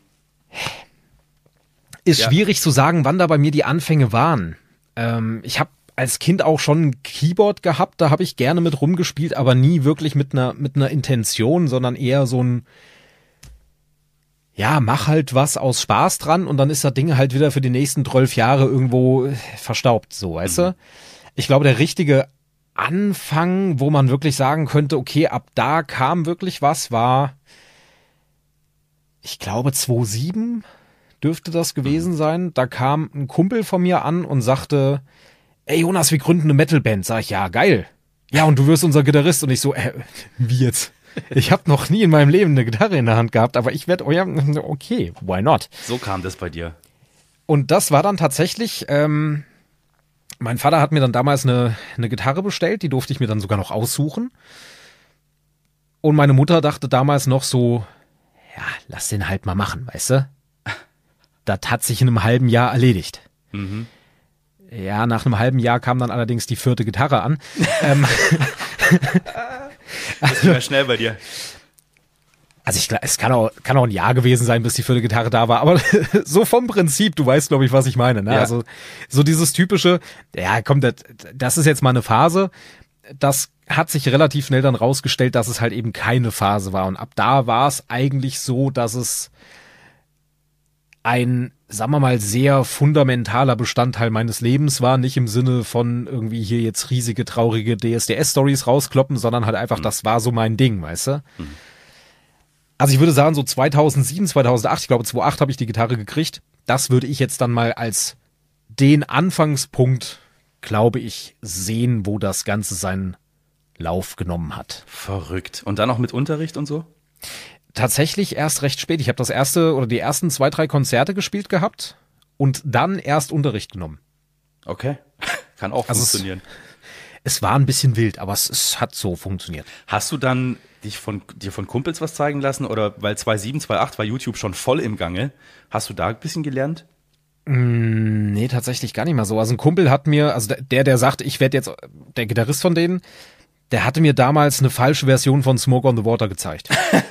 ist ja schwierig zu sagen, wann da bei mir die Anfänge waren. Ähm, ich habe als Kind auch schon ein Keyboard gehabt, da habe ich gerne mit rumgespielt, aber nie wirklich mit einer mit einer Intention, sondern eher so ein, ja, mach halt was aus Spaß dran und dann ist das Ding halt wieder für die nächsten zwölf Jahre irgendwo verstaubt, so, weißt mhm. du? Ich glaube, der richtige Anfang, wo man wirklich sagen könnte, okay, ab da kam wirklich was, war, ich glaube, zweitausendsieben dürfte das gewesen sein. Da kam ein Kumpel von mir an und sagte, ey Jonas, wir gründen eine Metalband. Sag ich, ja, geil. Ja, und du wirst unser Gitarrist. Und ich so, äh, wie jetzt? Ich habe noch nie in meinem Leben eine Gitarre in der Hand gehabt, aber ich werde euer, okay, why not? So kam das bei dir. Und das war dann tatsächlich, ähm, mein Vater hat mir dann damals eine, eine Gitarre bestellt, die durfte ich mir dann sogar noch aussuchen. Und meine Mutter dachte damals noch so, ja, lass den halt mal machen, weißt du? Das hat sich in einem halben Jahr erledigt. Mhm. Ja, nach einem halben Jahr kam dann allerdings die vierte Gitarre an. ähm, das ging ja schnell bei dir. Also ich es kann auch, kann auch ein Jahr gewesen sein, bis die vierte Gitarre da war, aber so vom Prinzip, du weißt, glaube ich, was ich meine. Ne? Ja. Also so dieses typische, ja komm, das, das ist jetzt mal eine Phase. Das hat sich relativ schnell dann rausgestellt, dass es halt eben keine Phase war. Und ab da war es eigentlich so, dass es ein sagen wir mal, sehr fundamentaler Bestandteil meines Lebens war. Nicht im Sinne von irgendwie hier jetzt riesige, traurige D S D S-Stories rauskloppen, sondern halt einfach, mhm. das war so mein Ding, weißt du? Mhm. Also ich würde sagen, so zweitausendsieben, zweitausendacht, ich glaube zweitausendacht habe ich die Gitarre gekriegt. Das würde ich jetzt dann mal als den Anfangspunkt, glaube ich, sehen, wo das Ganze seinen Lauf genommen hat. Verrückt. Und dann auch mit Unterricht und so? Tatsächlich erst recht spät. Ich habe das erste oder die ersten zwei, drei Konzerte gespielt gehabt und dann erst Unterricht genommen. Okay, kann auch also funktionieren. Es, es war ein bisschen wild, aber es, es hat so funktioniert. Hast du dann dich von, dir von Kumpels was zeigen lassen oder weil zweitausendsieben, zweitausendacht war YouTube schon voll im Gange, hast du da ein bisschen gelernt? Mm, nee, tatsächlich gar nicht mal so. Also ein Kumpel hat mir, also der, der sagte, ich werde jetzt der Gitarrist von denen, der hatte mir damals eine falsche Version von Smoke on the Water gezeigt.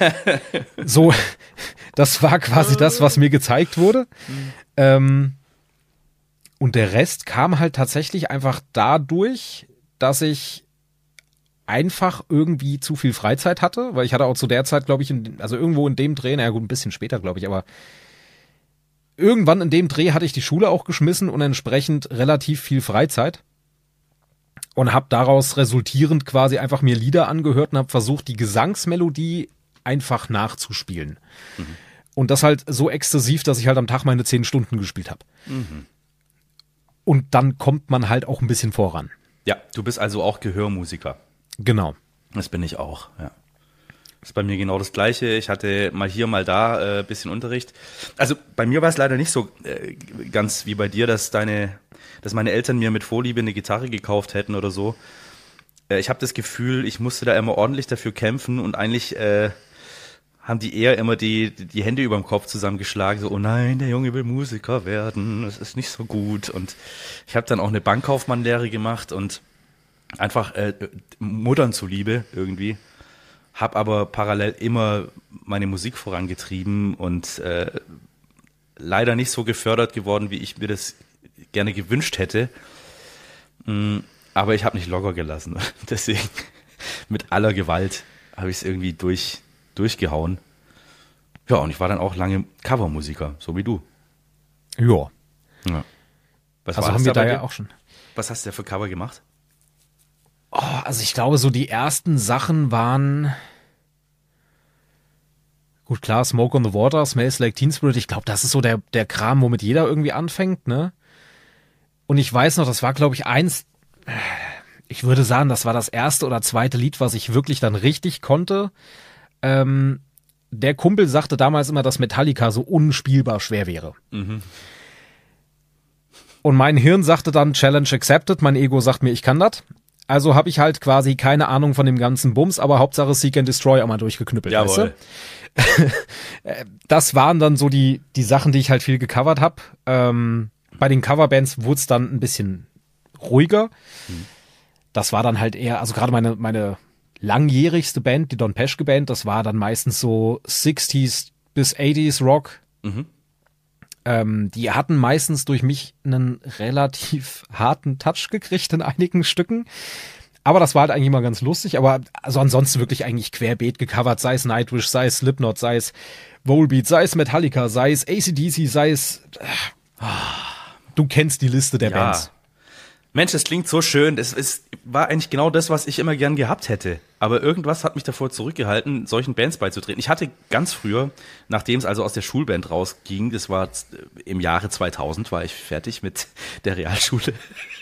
So, das war quasi das, was mir gezeigt wurde. Mhm. Ähm, und der Rest kam halt tatsächlich einfach dadurch, dass ich einfach irgendwie zu viel Freizeit hatte, weil ich hatte auch zu der Zeit, glaube ich, in, also irgendwo in dem Dreh, naja gut, ein bisschen später, glaube ich, aber irgendwann in dem Dreh hatte ich die Schule auch geschmissen und entsprechend relativ viel Freizeit. Und habe daraus resultierend quasi einfach mir Lieder angehört und habe versucht, die Gesangsmelodie einfach nachzuspielen. Mhm. Und das halt so exzessiv, dass ich halt am Tag meine zehn Stunden gespielt habe. Mhm. Und dann kommt man halt auch ein bisschen voran. Ja, du bist also auch Gehörmusiker. Genau. Das bin ich auch, ja. Das ist bei mir genau das Gleiche. Ich hatte mal hier, mal da ein äh, bisschen Unterricht. Also bei mir war es leider nicht so äh, ganz wie bei dir, dass deine, dass meine Eltern mir mit Vorliebe eine Gitarre gekauft hätten oder so. Äh, ich habe das Gefühl, ich musste da immer ordentlich dafür kämpfen und eigentlich äh, haben die eher immer die, die Hände über dem Kopf zusammengeschlagen. So, oh nein, der Junge will Musiker werden, das ist nicht so gut. Und ich habe dann auch eine Bankkaufmannlehre gemacht und einfach äh, Muttern zuliebe irgendwie. Hab aber parallel immer meine Musik vorangetrieben und äh, leider nicht so gefördert geworden, wie ich mir das gerne gewünscht hätte. Mm, aber ich habe nicht locker gelassen. Deswegen mit aller Gewalt habe ich es irgendwie durch, durchgehauen. Ja, und ich war dann auch lange Covermusiker, so wie du. Ja. ja. Was also war haben wir da dir? ja auch schon. Was hast du da für Cover gemacht? Oh, also ich glaube, so die ersten Sachen waren, gut klar, Smoke on the Water, Smells Like Teen Spirit, ich glaube, das ist so der, der Kram, womit jeder irgendwie anfängt, ne? Und ich weiß noch, das war, glaube ich, eins, ich würde sagen, das war das erste oder zweite Lied, was ich wirklich dann richtig konnte. Ähm, der Kumpel sagte damals immer, dass Metallica so unspielbar schwer wäre. Mhm. Und mein Hirn sagte dann, Challenge accepted, mein Ego sagt mir, ich kann das. Also habe ich halt quasi keine Ahnung von dem ganzen Bums, aber Hauptsache Seek and Destroy einmal durchgeknüppelt. Jawohl. Weißt du? Das waren dann so die die Sachen, die ich halt viel gecovert habe. Ähm, bei den Coverbands wurde es dann ein bisschen ruhiger. Hm. Das war dann halt eher, also gerade meine meine langjährigste Band, die Don Peschke Band, das war dann meistens so sixties bis eighties Rock. Mhm. Ähm, die hatten meistens durch mich einen relativ harten Touch gekriegt in einigen Stücken. Aber das war halt eigentlich immer ganz lustig. Aber also ansonsten wirklich eigentlich querbeet gecovert. Sei es Nightwish, sei es Slipknot, sei es Volbeat, sei es Metallica, sei es A C D C, sei es... Du kennst die Liste der ja. Bands. Mensch, das klingt so schön. Das ist, war eigentlich genau das, was ich immer gern gehabt hätte. Aber irgendwas hat mich davor zurückgehalten, solchen Bands beizutreten. Ich hatte ganz früher, nachdem es also aus der Schulband rausging, das war im Jahre zweitausend, war ich fertig mit der Realschule.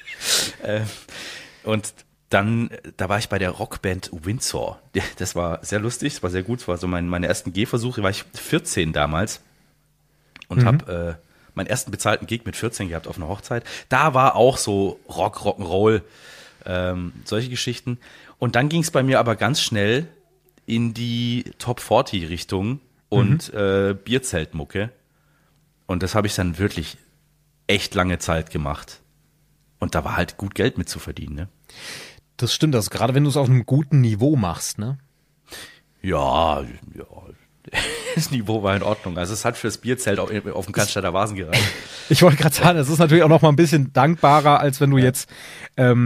Und dann, da war ich bei der Rockband Windsor. Das war sehr lustig, das war sehr gut. Das war so mein, meine ersten Gehversuche. War ich vierzehn damals und mhm. habe... Äh, meinen ersten bezahlten Gig mit vierzehn gehabt auf einer Hochzeit. Da war auch so Rock, Rock'n'Roll, ähm, solche Geschichten. Und dann ging es bei mir aber ganz schnell in die Top vierzig Richtung und mhm. äh, Bierzeltmucke. Und das habe ich dann wirklich echt lange Zeit gemacht. Und da war halt gut Geld mit zu verdienen, ne? Das stimmt, also gerade wenn du es auf einem guten Niveau machst, ne? Ja, ja. Das Niveau war in Ordnung. Also es hat fürs Bierzelt auf, auf dem Cannstatter Vasen gereicht. Ich wollte gerade sagen, es ist natürlich auch noch mal ein bisschen dankbarer, als wenn du ja. jetzt ähm,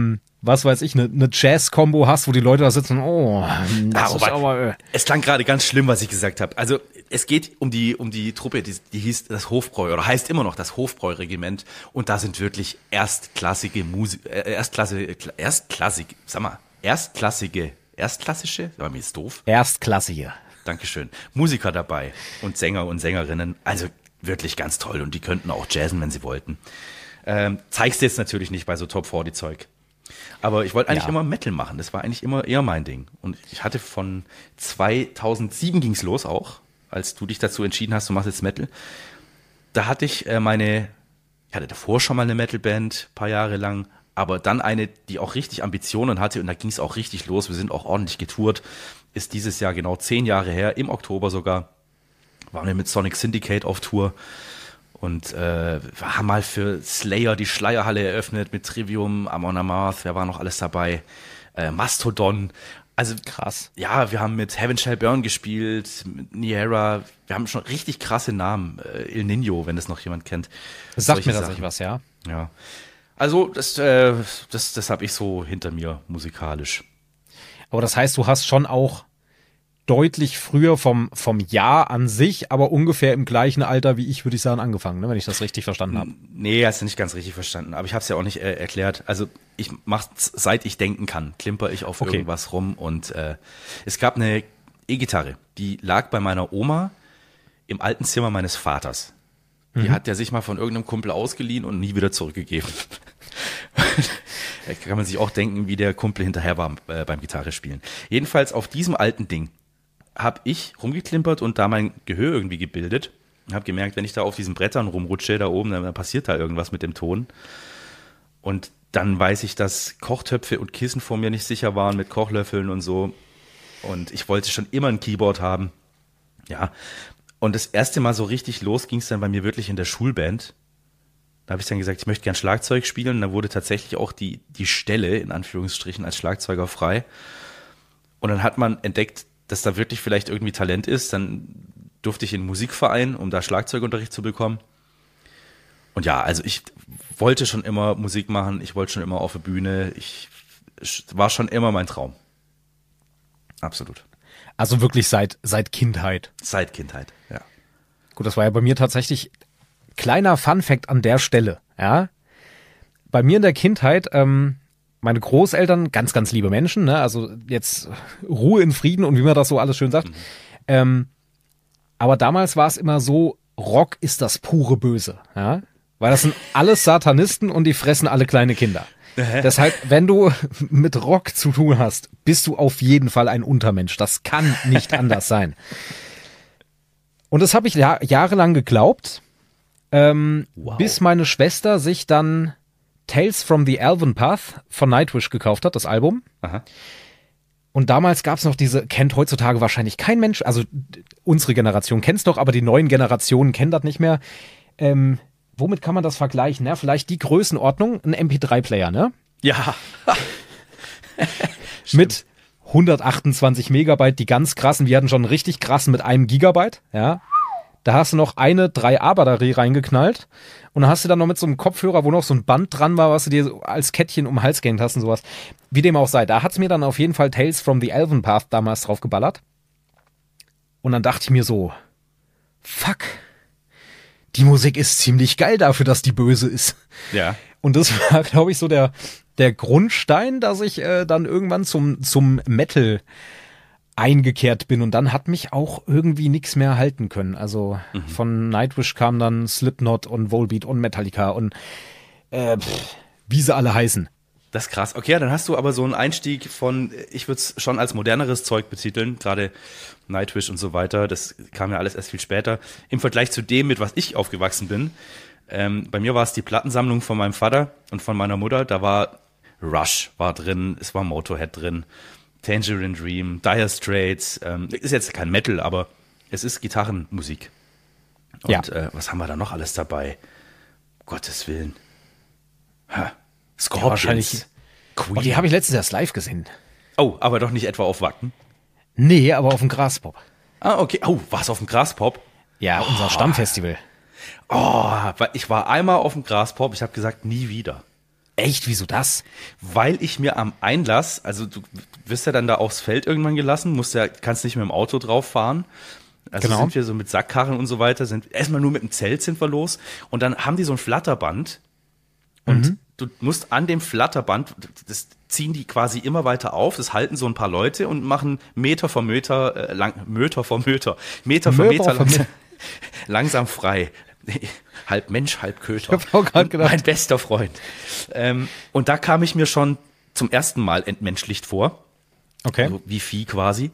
was weiß ich, eine ne, Jazz-Kombo hast, wo die Leute da sitzen, oh, das Ah, ist aber, aber... Äh. Es klang gerade ganz schlimm, was ich gesagt habe. Also es geht um die um die Truppe, die, die hieß das Hofbräu oder heißt immer noch das Hofbräu-Regiment und da sind wirklich erstklassige Musik, äh, erstklassige, erstklassige, sag mal, erstklassige, erstklassische, aber mir ist doof. Erstklassige. Dankeschön. Musiker dabei und Sänger und Sängerinnen, also wirklich ganz toll und die könnten auch jazzen, wenn sie wollten. Ähm, zeigst du jetzt natürlich nicht bei so Top vierzig Zeug. Aber ich wollte eigentlich Ja. immer Metal machen. Das war eigentlich immer eher mein Ding. Und ich hatte von zweitausendsieben ging's los auch, als du dich dazu entschieden hast, du machst jetzt Metal. Da hatte ich äh, meine, ich hatte davor schon mal eine Metalband, paar Jahre lang, aber dann eine, die auch richtig Ambitionen hatte und da ging's auch richtig los. Wir sind auch ordentlich getourt. Ist dieses Jahr genau zehn Jahre her, im Oktober sogar, waren wir mit Sonic Syndicate auf Tour. Und äh, wir haben mal für Slayer die Schleierhalle eröffnet mit Trivium, Amon Amarth, wer war noch alles dabei? Äh, Mastodon. Also Krass. Ja, wir haben mit Heaven Shall Burn gespielt, mit Niera. Wir haben schon richtig krasse Namen. Äh, Il Nino, wenn das noch jemand kennt. Das sagt Solche mir tatsächlich Sachen. was, ja. Ja. Also das, äh, das, das habe ich so hinter mir musikalisch. Aber das heißt, du hast schon auch deutlich früher vom, vom Jahr an sich, aber ungefähr im gleichen Alter wie ich, würde ich sagen, angefangen, ne, wenn ich das richtig verstanden habe. Nee, hast du nicht ganz richtig verstanden. Aber ich habe es ja auch nicht äh, erklärt. Also ich mache seit ich denken kann, klimper ich auf Okay. irgendwas rum. Und äh, es gab eine E-Gitarre, die lag bei meiner Oma im alten Zimmer meines Vaters. Die hat der sich mal von irgendeinem Kumpel ausgeliehen und nie wieder zurückgegeben. Da kann man sich auch denken, wie der Kumpel hinterher war äh, beim Gitarre spielen. Jedenfalls auf diesem alten Ding habe ich rumgeklimpert und da mein Gehör irgendwie gebildet. Habe gemerkt, wenn ich da auf diesen Brettern rumrutsche, da oben, dann passiert da irgendwas mit dem Ton. Und dann weiß ich, dass Kochtöpfe und Kissen vor mir nicht sicher waren mit Kochlöffeln und so. Und ich wollte schon immer ein Keyboard haben. Ja. Und das erste Mal so richtig los ging es dann bei mir wirklich in der Schulband. Da habe ich dann gesagt, ich möchte gern Schlagzeug spielen. Und da wurde tatsächlich auch die, die Stelle, in Anführungsstrichen, als Schlagzeuger frei. Und dann hat man entdeckt, dass da wirklich vielleicht irgendwie Talent ist. Dann durfte ich in einen Musikverein, um da Schlagzeugunterricht zu bekommen. Und ja, also ich wollte schon immer Musik machen. Ich wollte schon immer auf der Bühne. Ich war schon immer mein Traum. Absolut. Also wirklich seit, seit Kindheit. Seit Kindheit, ja. Gut, das war ja bei mir tatsächlich kleiner Funfact an der Stelle, ja. Bei mir in der Kindheit, ähm, meine Großeltern, ganz, ganz liebe Menschen, ne, also jetzt Ruhe in Frieden und wie man das so alles schön sagt. Mhm. Ähm, aber damals war es immer so, Rock ist das pure Böse, ja. Weil das sind alles Satanisten und die fressen alle kleine Kinder. Deshalb, wenn du mit Rock zu tun hast, bist du auf jeden Fall ein Untermensch. Das kann nicht anders sein. Und das habe ich ja, jahrelang geglaubt, ähm, Wow. bis meine Schwester sich dann Tales from the Elven Path von Nightwish gekauft hat, das Album. Aha. Und damals gab es noch diese, kennt heutzutage wahrscheinlich kein Mensch, also d- unsere Generation kennt es doch, aber die neuen Generationen kennen das nicht mehr. Ähm, womit kann man das vergleichen? Na, vielleicht die Größenordnung, ein M P drei Player, ne? Ja. Mit hundertachtundzwanzig Megabyte, die ganz krassen, wir hatten schon einen richtig krassen mit einem Gigabyte, ja. Da hast du noch eine drei A Batterie reingeknallt und dann hast du dann noch mit so einem Kopfhörer, wo noch so ein Band dran war, was du dir so als Kettchen um den Hals gehängt hast und sowas. Wie dem auch sei, da hat's mir dann auf jeden Fall Tales from the Elven Path damals drauf geballert. Und dann dachte ich mir so, fuck, die Musik ist ziemlich geil dafür, dass die böse ist. Ja. Und das war, glaube ich, so der, der Grundstein, dass ich äh, dann irgendwann zum, zum Metal eingekehrt bin. Und dann hat mich auch irgendwie nichts mehr halten können. Also mhm. von Nightwish kam dann Slipknot und Volbeat und Metallica und äh, pff, wie sie alle heißen. Das ist krass. Okay, dann hast du aber so einen Einstieg von, ich würde es schon als moderneres Zeug betiteln, gerade Nightwish und so weiter. Das kam ja alles erst viel später. Im Vergleich zu dem, mit was ich aufgewachsen bin. Ähm, bei mir war es die Plattensammlung von meinem Vater und von meiner Mutter. Da war Rush war drin, es war Motorhead drin, Tangerine Dream, Dire Straits. Ähm, ist jetzt kein Metal, aber es ist Gitarrenmusik. Und Ja. äh, was haben wir da noch alles dabei? Gottes Willen. Ha. Ja, Scorpions. wahrscheinlich. Queen. Oh, die habe ich letztens erst live gesehen. Oh, aber doch nicht etwa auf Wacken. Nee, aber auf dem Graspop. Ah, okay. Oh, war's auf dem Graspop? Ja, unser Stammfestival. Oh, weil ich war einmal auf dem Graspop, ich habe gesagt, nie wieder. Echt? Wieso das? Weil ich mir am Einlass, also du wirst ja dann da aufs Feld irgendwann gelassen, musst ja, kannst nicht mit dem Auto drauf fahren. Also Genau. sind wir so mit Sackkarren und so weiter, sind erstmal nur mit dem Zelt sind wir los und dann haben die so ein Flatterband und Mhm. du musst an dem Flatterband, das ziehen die quasi immer weiter auf, das halten so ein paar Leute und machen Meter vor Meter äh, lang, Meter vor Meter, Meter vor Meter Meter vor langsam, langsam frei. Halb Mensch, halb Köter. Ich hab auch grad gedacht. Mein bester Freund. Ähm, und da kam ich mir schon zum ersten Mal entmenschlicht vor. Okay. Also wie Vieh quasi.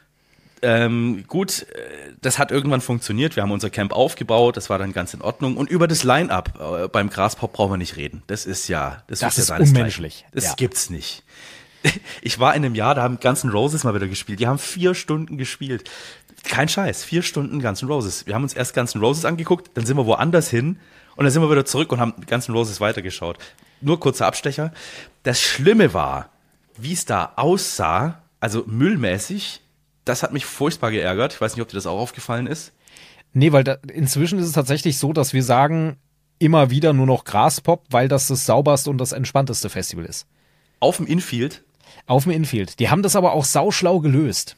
Ähm, gut, äh, das hat irgendwann funktioniert. Wir haben unser Camp aufgebaut, das war dann ganz in Ordnung. Und über das Line-Up äh, beim Graspop brauchen wir nicht reden. Das ist ja, das, Das ist, ist ja seinesgleichen. unmenschlich. Das Ja. gibt's nicht. Ich war in einem Jahr, da haben Guns N' Roses mal wieder gespielt. Die haben vier Stunden gespielt. Kein Scheiß, vier Stunden Guns N' Roses. Wir haben uns erst Guns N' Roses angeguckt, dann sind wir woanders hin und dann sind wir wieder zurück und haben Guns N' Roses weitergeschaut. Nur kurzer Abstecher. Das Schlimme war, wie es da aussah, also müllmäßig, das hat mich furchtbar geärgert. Ich weiß nicht, ob dir das auch aufgefallen ist. Nee, weil da, inzwischen ist es tatsächlich so, dass wir sagen immer wieder nur noch Graspop, weil das das sauberste und das entspannteste Festival ist. Auf dem Infield. Auf dem Infield. Die haben das aber auch sauschlau gelöst.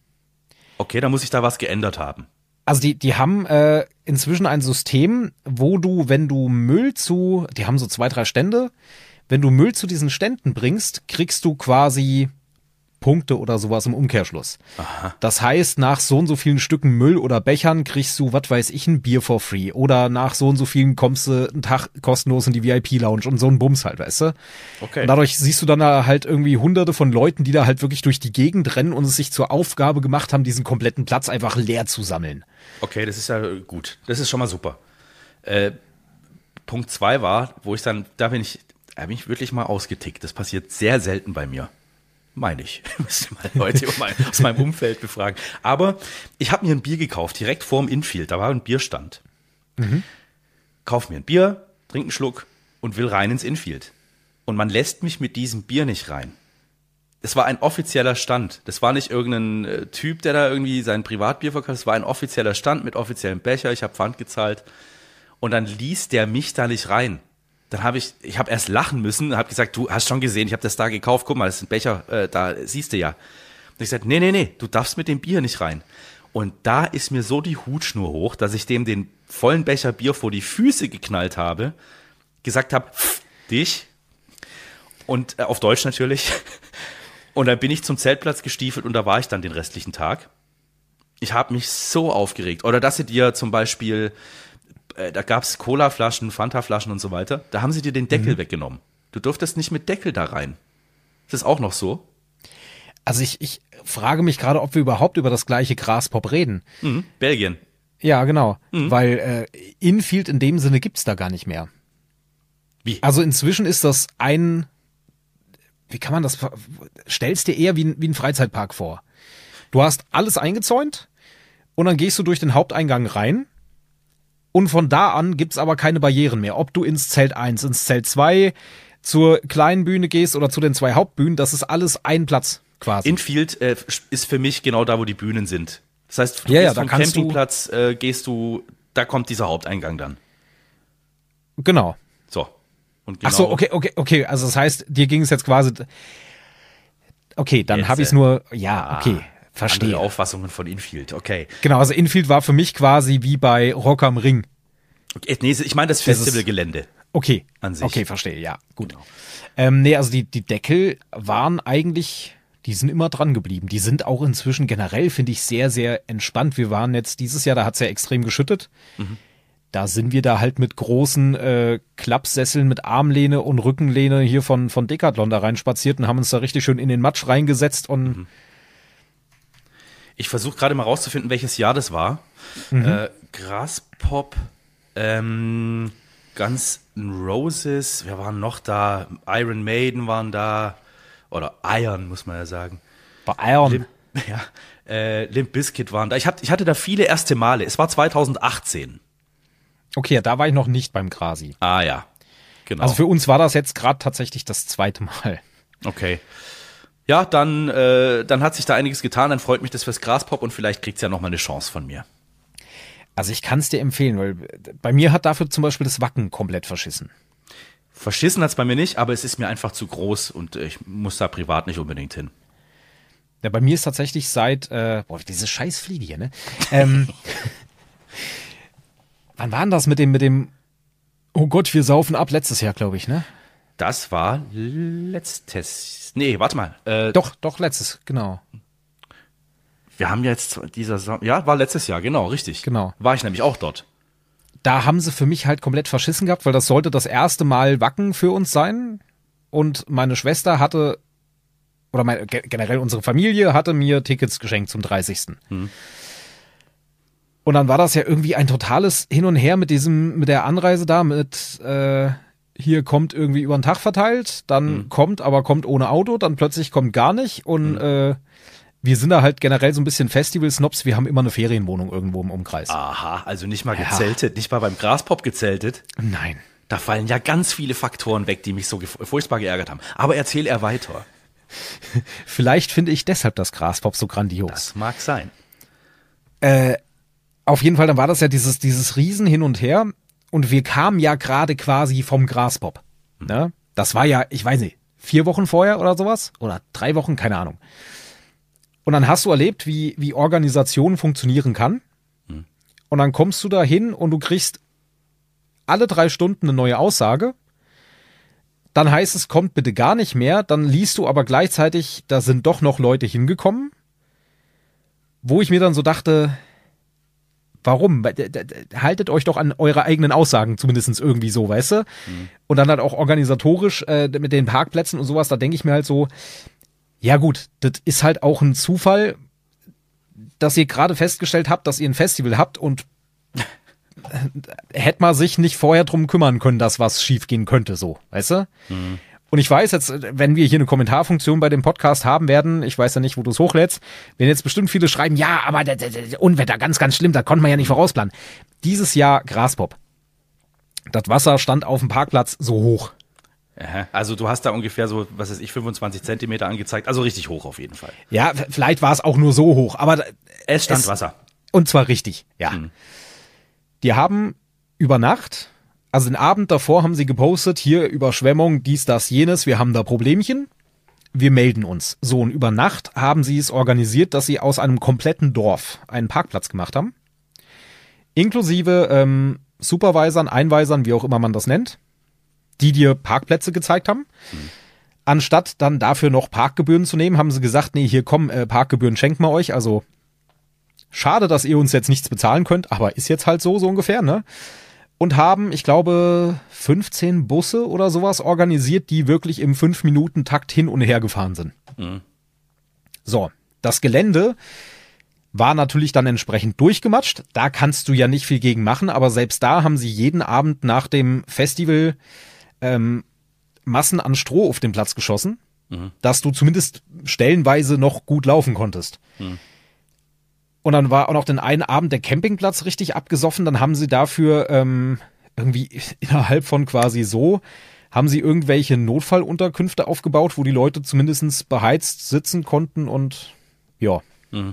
Okay, da muss ich da was geändert haben. Also die, die haben äh, inzwischen ein System, wo du, wenn du Müll zu, die haben so zwei, drei Stände, wenn du Müll zu diesen Ständen bringst, kriegst du quasi Punkte oder sowas im Umkehrschluss. Aha. Das heißt, nach so und so vielen Stücken Müll oder Bechern kriegst du, was weiß ich, ein Bier for free. Oder nach so und so vielen kommst du einen Tag kostenlos in die V I P-Lounge und so ein Bums halt, weißt du? Okay. Und dadurch siehst du dann da halt irgendwie hunderte von Leuten, die da halt wirklich durch die Gegend rennen und es sich zur Aufgabe gemacht haben, diesen kompletten Platz einfach leer zu sammeln. Okay, das ist ja gut. Das ist schon mal super. Äh, Punkt zwei war, wo ich dann, da bin ich, da bin ich wirklich mal ausgetickt. Das passiert sehr selten bei mir. Meine ich. Müsste mal Leute aus meinem Umfeld befragen. Aber ich habe mir ein Bier gekauft, direkt vorm Infield. Da war ein Bierstand. Mhm. Kauf mir ein Bier, trink einen Schluck und will rein ins Infield. Und man lässt mich mit diesem Bier nicht rein. Es war ein offizieller Stand. Das war nicht irgendein äh, Typ, der da irgendwie sein Privatbier verkauft. Es war ein offizieller Stand mit offiziellem Becher. Ich habe Pfand gezahlt. Und dann ließ der mich da nicht rein. Dann habe ich, ich habe erst lachen müssen, habe gesagt, du hast schon gesehen, ich habe das da gekauft, guck mal, das ist ein Becher, äh, da siehst du ja. Und ich sagte, nee, nee, nee, du darfst mit dem Bier nicht rein. Und da ist mir so die Hutschnur hoch, dass ich dem den vollen Becher Bier vor die Füße geknallt habe, gesagt habe, dich, und äh, auf Deutsch natürlich. Und dann bin ich zum Zeltplatz gestiefelt und da war ich dann den restlichen Tag. Ich habe mich so aufgeregt. Oder dass sie dir zum Beispiel, äh, da gab's Cola-Flaschen, Fanta-Flaschen und so weiter, da haben sie dir den Deckel mhm. weggenommen. Du durftest nicht mit Deckel da rein. Ist das auch noch so? Also ich, ich frage mich gerade, ob wir überhaupt über das gleiche Graspop reden. Mhm. Belgien. Ja, genau. Mhm. Weil äh, Infield in dem Sinne gibt's da gar nicht mehr. Wie? Also inzwischen ist das ein, wie kann man das, stellst dir eher wie ein, wie ein Freizeitpark vor. Du hast alles eingezäunt und dann gehst du durch den Haupteingang rein und von da an gibt's aber keine Barrieren mehr. Ob du ins Zelt eins, ins Zelt zwei, zur kleinen Bühne gehst oder zu den zwei Hauptbühnen, das ist alles ein Platz quasi. Infield äh, ist für mich genau da, wo die Bühnen sind. Das heißt, du ja, gehst ja, da vom kannst Campingplatz, äh, gehst du, da kommt dieser Haupteingang dann. Genau. So. Und genau, Ach so, okay, okay, okay. Also das heißt, dir ging es jetzt quasi. Okay, dann Jetzt, habe ich es äh, nur. Ja, okay, verstehe. Andere Auffassungen von Infield, okay. Genau, also Infield war für mich quasi wie bei Rock am Ring. okay nee, ich meine das Festivalgelände. Okay, An sich. okay, verstehe, ja, gut. Genau. Ähm, nee, also die, die Deckel waren eigentlich, die sind immer dran geblieben. Die sind auch inzwischen generell, finde ich, sehr, sehr entspannt. Wir waren jetzt dieses Jahr, da hat es ja extrem geschüttet. Mhm. Da sind wir da halt mit großen äh, Klappsesseln mit Armlehne und Rückenlehne hier von, von Decathlon da reinspaziert und haben uns da richtig schön in den Matsch reingesetzt und mhm. Ich versuche gerade mal rauszufinden, welches Jahr das war. Mhm. Äh, Graspop, ähm, Guns N' Roses, wir waren noch da, Iron Maiden waren da, oder Iron, muss man ja sagen. bei Iron. Limp, ja, äh, Limp Bizkit waren da. Ich, hab, ich hatte da viele erste Male. Es war zweitausendachtzehn. Okay, da war ich noch nicht beim Grasi. Ah ja, genau. Also für uns war das jetzt gerade tatsächlich das zweite Mal. Okay. Ja, dann, äh, dann hat sich da einiges getan. Dann freut mich das fürs Graspop und vielleicht kriegt's ja noch mal eine Chance von mir. Also ich kann es dir empfehlen, weil bei mir hat dafür zum Beispiel das Wacken komplett verschissen. Verschissen hat's bei mir nicht, aber es ist mir einfach zu groß und ich muss da privat nicht unbedingt hin. Ja, bei mir ist tatsächlich seit, äh, boah, diese scheiß Fliege hier, ne? Ähm, wann war denn das mit dem, mit dem, oh Gott, wir saufen ab, letztes Jahr, glaube ich, ne? Das war letztes, nee, warte mal. Äh, Doch, doch, letztes, genau. Wir haben jetzt dieser, Sa- ja, war letztes Jahr, genau, richtig. Genau. War ich nämlich auch dort. Da haben sie für mich halt komplett verschissen gehabt, weil das sollte das erste Mal Wacken für uns sein. Und meine Schwester hatte, oder meine, generell unsere Familie hatte mir Tickets geschenkt zum dreißigsten Hm. Und dann war das ja irgendwie ein totales Hin und Her mit diesem, mit der Anreise da, mit äh, hier kommt irgendwie über den Tag verteilt, dann Hm. kommt, aber kommt ohne Auto, dann plötzlich kommt gar nicht. Und äh, wir sind da halt generell so ein bisschen Festival-Snobs, wir haben immer eine Ferienwohnung irgendwo im Umkreis. Aha, also nicht mal Ja. gezeltet, nicht mal beim Graspop gezeltet. Nein. Da fallen ja ganz viele Faktoren weg, die mich so gef- furchtbar geärgert haben. Aber erzähl er weiter. Vielleicht finde ich deshalb das Graspop so grandios. Das mag sein. Äh, auf jeden Fall, dann war das ja dieses, dieses Riesen hin und her und wir kamen ja gerade quasi vom Graspop. Ne? Das war ja, ich weiß nicht, vier Wochen vorher oder sowas? Oder drei Wochen, keine Ahnung. Und dann hast du erlebt, wie, wie Organisation funktionieren kann. Hm. Und dann kommst du da hin und du kriegst alle drei Stunden eine neue Aussage. Dann heißt es, kommt bitte gar nicht mehr. Dann liest du aber gleichzeitig, da sind doch noch Leute hingekommen. Wo ich mir dann so dachte, warum? Haltet euch doch an eure eigenen Aussagen, zumindest irgendwie so, weißt du? Mhm. Und dann halt auch organisatorisch äh, mit den Parkplätzen und sowas, da denke ich mir halt so, ja gut, das ist halt auch ein Zufall, dass ihr gerade festgestellt habt, dass ihr ein Festival habt und hätte man sich nicht vorher drum kümmern können, dass was schief gehen könnte, so, weißt du? Mhm. Und ich weiß jetzt, wenn wir hier eine Kommentarfunktion bei dem Podcast haben werden, ich weiß ja nicht, wo du es hochlädst, wenn jetzt bestimmt viele schreiben, ja, aber der, der, der Unwetter, ganz, ganz schlimm, da konnte man ja nicht vorausplanen. Dieses Jahr Graspop. Das Wasser stand auf dem Parkplatz so hoch. Aha. Also du hast da ungefähr so, was weiß ich, fünfundzwanzig Zentimeter angezeigt, also richtig hoch auf jeden Fall. Ja, vielleicht war es auch nur so hoch, aber Es stand es, Wasser. Und zwar richtig, ja. Hm. Die haben über Nacht, also den Abend davor haben sie gepostet, hier Überschwemmung, dies, das, jenes, wir haben da Problemchen, wir melden uns. So, und über Nacht haben sie es organisiert, dass sie aus einem kompletten Dorf einen Parkplatz gemacht haben. Inklusive ähm, Supervisern, Einweisern, wie auch immer man das nennt, die dir Parkplätze gezeigt haben. Hm. Anstatt dann dafür noch Parkgebühren zu nehmen, haben sie gesagt, nee, hier komm, äh, Parkgebühren schenken wir euch, also schade, dass ihr uns jetzt nichts bezahlen könnt, aber ist jetzt halt so, so ungefähr, ne? Und haben, ich glaube, fünfzehn Busse oder sowas organisiert, die wirklich im fünf Minuten Takt hin und her gefahren sind. Mhm. So, das Gelände war natürlich dann entsprechend durchgematscht. Da kannst du ja nicht viel gegen machen, aber selbst da haben sie jeden Abend nach dem Festival ähm, Massen an Stroh auf den Platz geschossen, mhm. dass du zumindest stellenweise noch gut laufen konntest. Mhm. Und dann war auch noch den einen Abend der Campingplatz richtig abgesoffen. Dann haben sie dafür ähm, irgendwie innerhalb von quasi so, haben sie irgendwelche Notfallunterkünfte aufgebaut, wo die Leute zumindest beheizt sitzen konnten und ja. Mhm.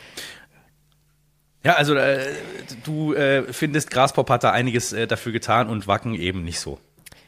Ja, also äh, du äh, findest, Graspop hat da einiges äh, dafür getan und Wacken eben nicht so.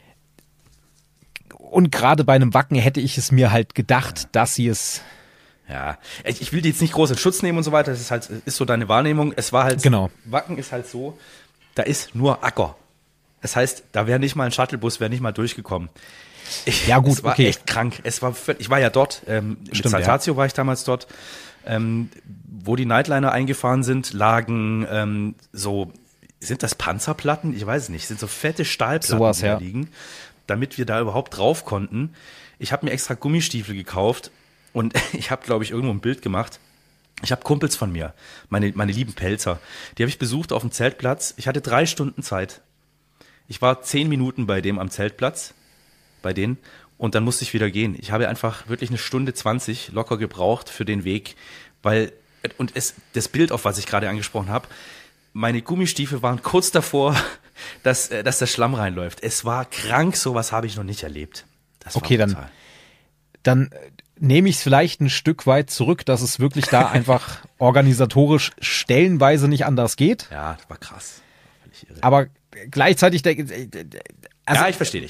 Und gerade bei einem Wacken hätte ich es mir halt gedacht, ja. dass sie es... Ja, ich, ich will die jetzt nicht groß in Schutz nehmen und so weiter, das ist halt, ist so deine Wahrnehmung. Es war halt, genau. Wacken ist halt so, da ist nur Acker. Das heißt, da wäre nicht mal ein Shuttlebus, wäre nicht mal durchgekommen. Ich, ja gut, es war okay. echt krank. Es war, ich war ja dort, ähm, Stimmt, mit Saltatio ja. war ich damals dort, ähm, wo die Nightliner eingefahren sind, lagen ähm, so, sind das Panzerplatten? Ich weiß es nicht, sind so fette Stahlplatten, Sowas, die da ja. liegen, damit wir da überhaupt drauf konnten. Ich habe mir extra Gummistiefel gekauft. Und ich habe, glaube ich, irgendwo ein Bild gemacht. Ich habe Kumpels von mir, meine, meine lieben Pelzer, die habe ich besucht auf dem Zeltplatz. Ich hatte drei Stunden Zeit. Ich war zehn Minuten bei dem am Zeltplatz, bei denen, und dann musste ich wieder gehen. Ich habe einfach wirklich eine Stunde zwanzig locker gebraucht für den Weg, weil, und es, das Bild, auf was ich gerade angesprochen habe, meine Gummistiefel waren kurz davor, dass, dass der Schlamm reinläuft. Es war krank, sowas habe ich noch nicht erlebt. Das war okay, brutal. dann, dann nehme ich es vielleicht ein Stück weit zurück, dass es wirklich da einfach organisatorisch stellenweise nicht anders geht. Ja, das war krass. Völlig irre. Aber gleichzeitig, also ja, ich verstehe dich.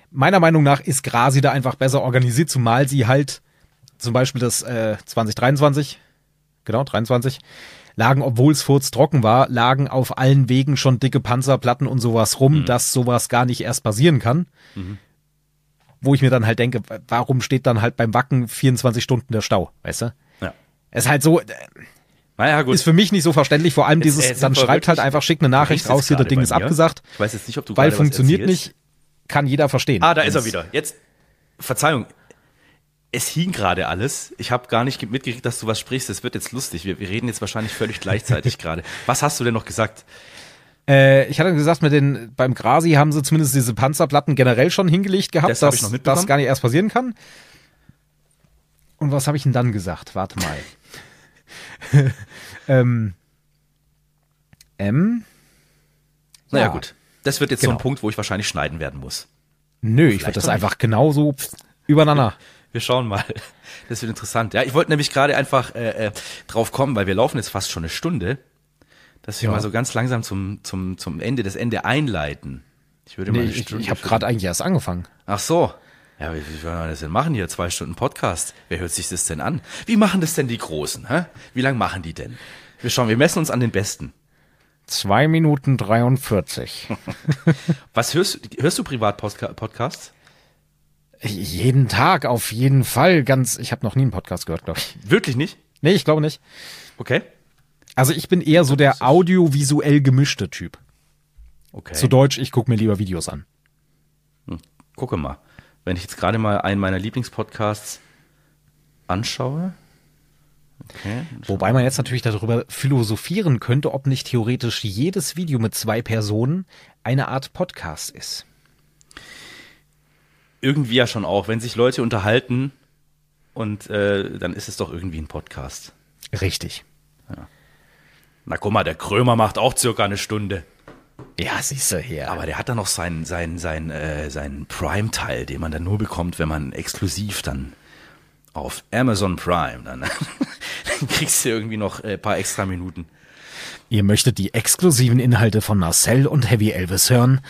meiner Meinung nach ist Grasi da einfach besser organisiert, zumal sie halt zum Beispiel das äh, zwanzig dreiundzwanzig, genau, dreiundzwanzig, lagen, obwohl es furztrocken war, lagen auf allen Wegen schon dicke Panzerplatten und sowas rum, mhm. dass sowas gar nicht erst passieren kann. Mhm. Wo ich mir dann halt denke, warum steht dann halt beim Wacken vierundzwanzig Stunden der Stau, weißt du? Ja. Es ist halt so, naja, gut. Ist für mich nicht so verständlich, vor allem dieses, es, dann schreibt halt einfach, schickt eine Nachricht raus, hier, das Ding ist abgesagt. Ich weiß jetzt nicht, ob du weil funktioniert nicht, kann jeder verstehen. Ah, da ist er wieder. Jetzt, Verzeihung, es hing gerade alles. Ich habe gar nicht mitgekriegt, dass du was sprichst. Das wird jetzt lustig. Wir, wir reden jetzt wahrscheinlich völlig gleichzeitig gerade. Was hast du denn noch gesagt? Äh, ich hatte gesagt, mit den, beim Grasi haben sie zumindest diese Panzerplatten generell schon hingelegt gehabt, das dass das gar nicht erst passieren kann. Und was habe ich denn dann gesagt? Warte mal. ähm. M. Naja, ja. gut. Das wird jetzt genau. so ein Punkt, wo ich wahrscheinlich schneiden werden muss. Nö, Vielleicht ich würde das einfach genauso übereinander. Wir schauen mal. Das wird interessant. Ja, ich wollte nämlich gerade einfach äh, äh, drauf kommen, weil wir laufen jetzt fast schon eine Stunde, dass wir ja. mal so ganz langsam zum zum zum Ende, das Ende einleiten. Ich würde nee, mal eine ich, Stunde ich habe gerade eigentlich erst angefangen. Ach so. Ja, wie, wie wollen wir das denn machen hier? Zwei Stunden Podcast. Wer hört sich das denn an? Wie machen das denn die Großen? Hä? Wie lange machen die denn? Wir schauen, wir messen uns an den Besten. Zwei Minuten dreiundvierzig. Was hörst, hörst du privat Podcasts? Jeden Tag, auf jeden Fall. Ganz, ich habe noch nie einen Podcast gehört, glaube ich. Wirklich nicht? Nee, ich glaube nicht. Okay. Also ich bin eher so der audiovisuell gemischte Typ. Okay. Zu Deutsch, ich gucke mir lieber Videos an. Hm, gucke mal. Wenn ich jetzt gerade mal einen meiner Lieblingspodcasts anschaue. Okay. Wobei man jetzt natürlich darüber philosophieren könnte, ob nicht theoretisch jedes Video mit zwei Personen eine Art Podcast ist. Irgendwie ja schon auch. Wenn sich Leute unterhalten und äh, dann ist es doch irgendwie ein Podcast. Richtig. Ja. Na guck mal, der Krömer macht auch circa eine Stunde. Ja, siehst du hier. Aber der hat dann noch seinen, seinen, seinen, äh, seinen Prime-Teil, den man dann nur bekommt, wenn man exklusiv dann auf Amazon Prime, dann, dann kriegst du irgendwie noch ein paar extra Minuten. Ihr möchtet die exklusiven Inhalte von Marcel und Heavy Elvis hören?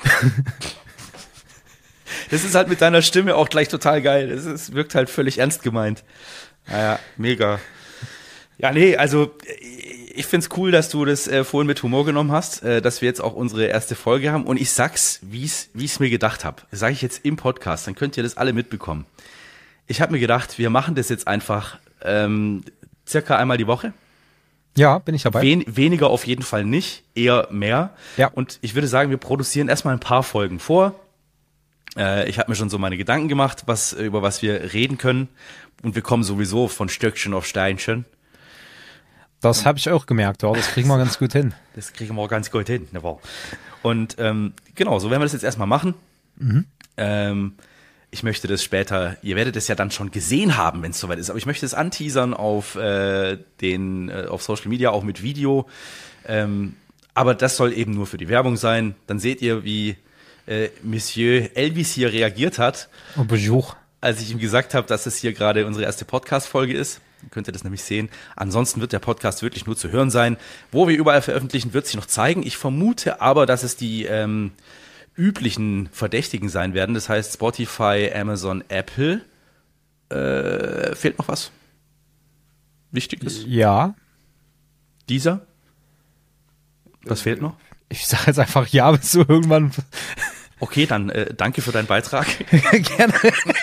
Das ist halt mit deiner Stimme auch gleich total geil. Das ist, wirkt halt völlig ernst gemeint. Naja, mega. Ja, nee, also ich find's cool, dass du das äh, vorhin mit Humor genommen hast, äh, dass wir jetzt auch unsere erste Folge haben. Und ich sag's, wie's wie's mir gedacht habe. Das sage ich jetzt im Podcast, dann könnt ihr das alle mitbekommen. Ich habe mir gedacht, wir machen das jetzt einfach ähm, circa einmal die Woche. Ja, bin ich dabei. Wen, weniger auf jeden Fall nicht, eher mehr. Ja. Und ich würde sagen, wir produzieren erstmal ein paar Folgen vor. Äh, ich habe mir schon so meine Gedanken gemacht, was über was wir reden können. Und wir kommen sowieso von Stöckchen auf Steinchen. Das habe ich auch gemerkt, ja, das kriegen wir ganz gut hin. Das kriegen wir auch ganz gut hin, ne, wow. Und ähm, genau, so werden wir das jetzt erstmal machen. Mhm. Ähm, ich möchte das später, ihr werdet es ja dann schon gesehen haben, wenn es soweit ist, aber ich möchte es anteasern auf äh, den äh, auf Social Media, auch mit Video. Ähm, aber das soll eben nur für die Werbung sein. Dann seht ihr, wie äh, Monsieur Elvis hier reagiert hat, oh, bonjour. Als ich ihm gesagt habe, dass es hier gerade unsere erste Podcast-Folge ist. Könnt ihr das nämlich sehen. Ansonsten wird der Podcast wirklich nur zu hören sein. Wo wir überall veröffentlichen, wird sich noch zeigen. Ich vermute aber, dass es die ähm, üblichen Verdächtigen sein werden. Das heißt Spotify, Amazon, Apple. Äh, fehlt noch was Wichtiges? Ja. Dieser? Was fehlt noch? Ich sage jetzt einfach ja, bis du irgendwann... Okay, dann äh, danke für deinen Beitrag. Gerne.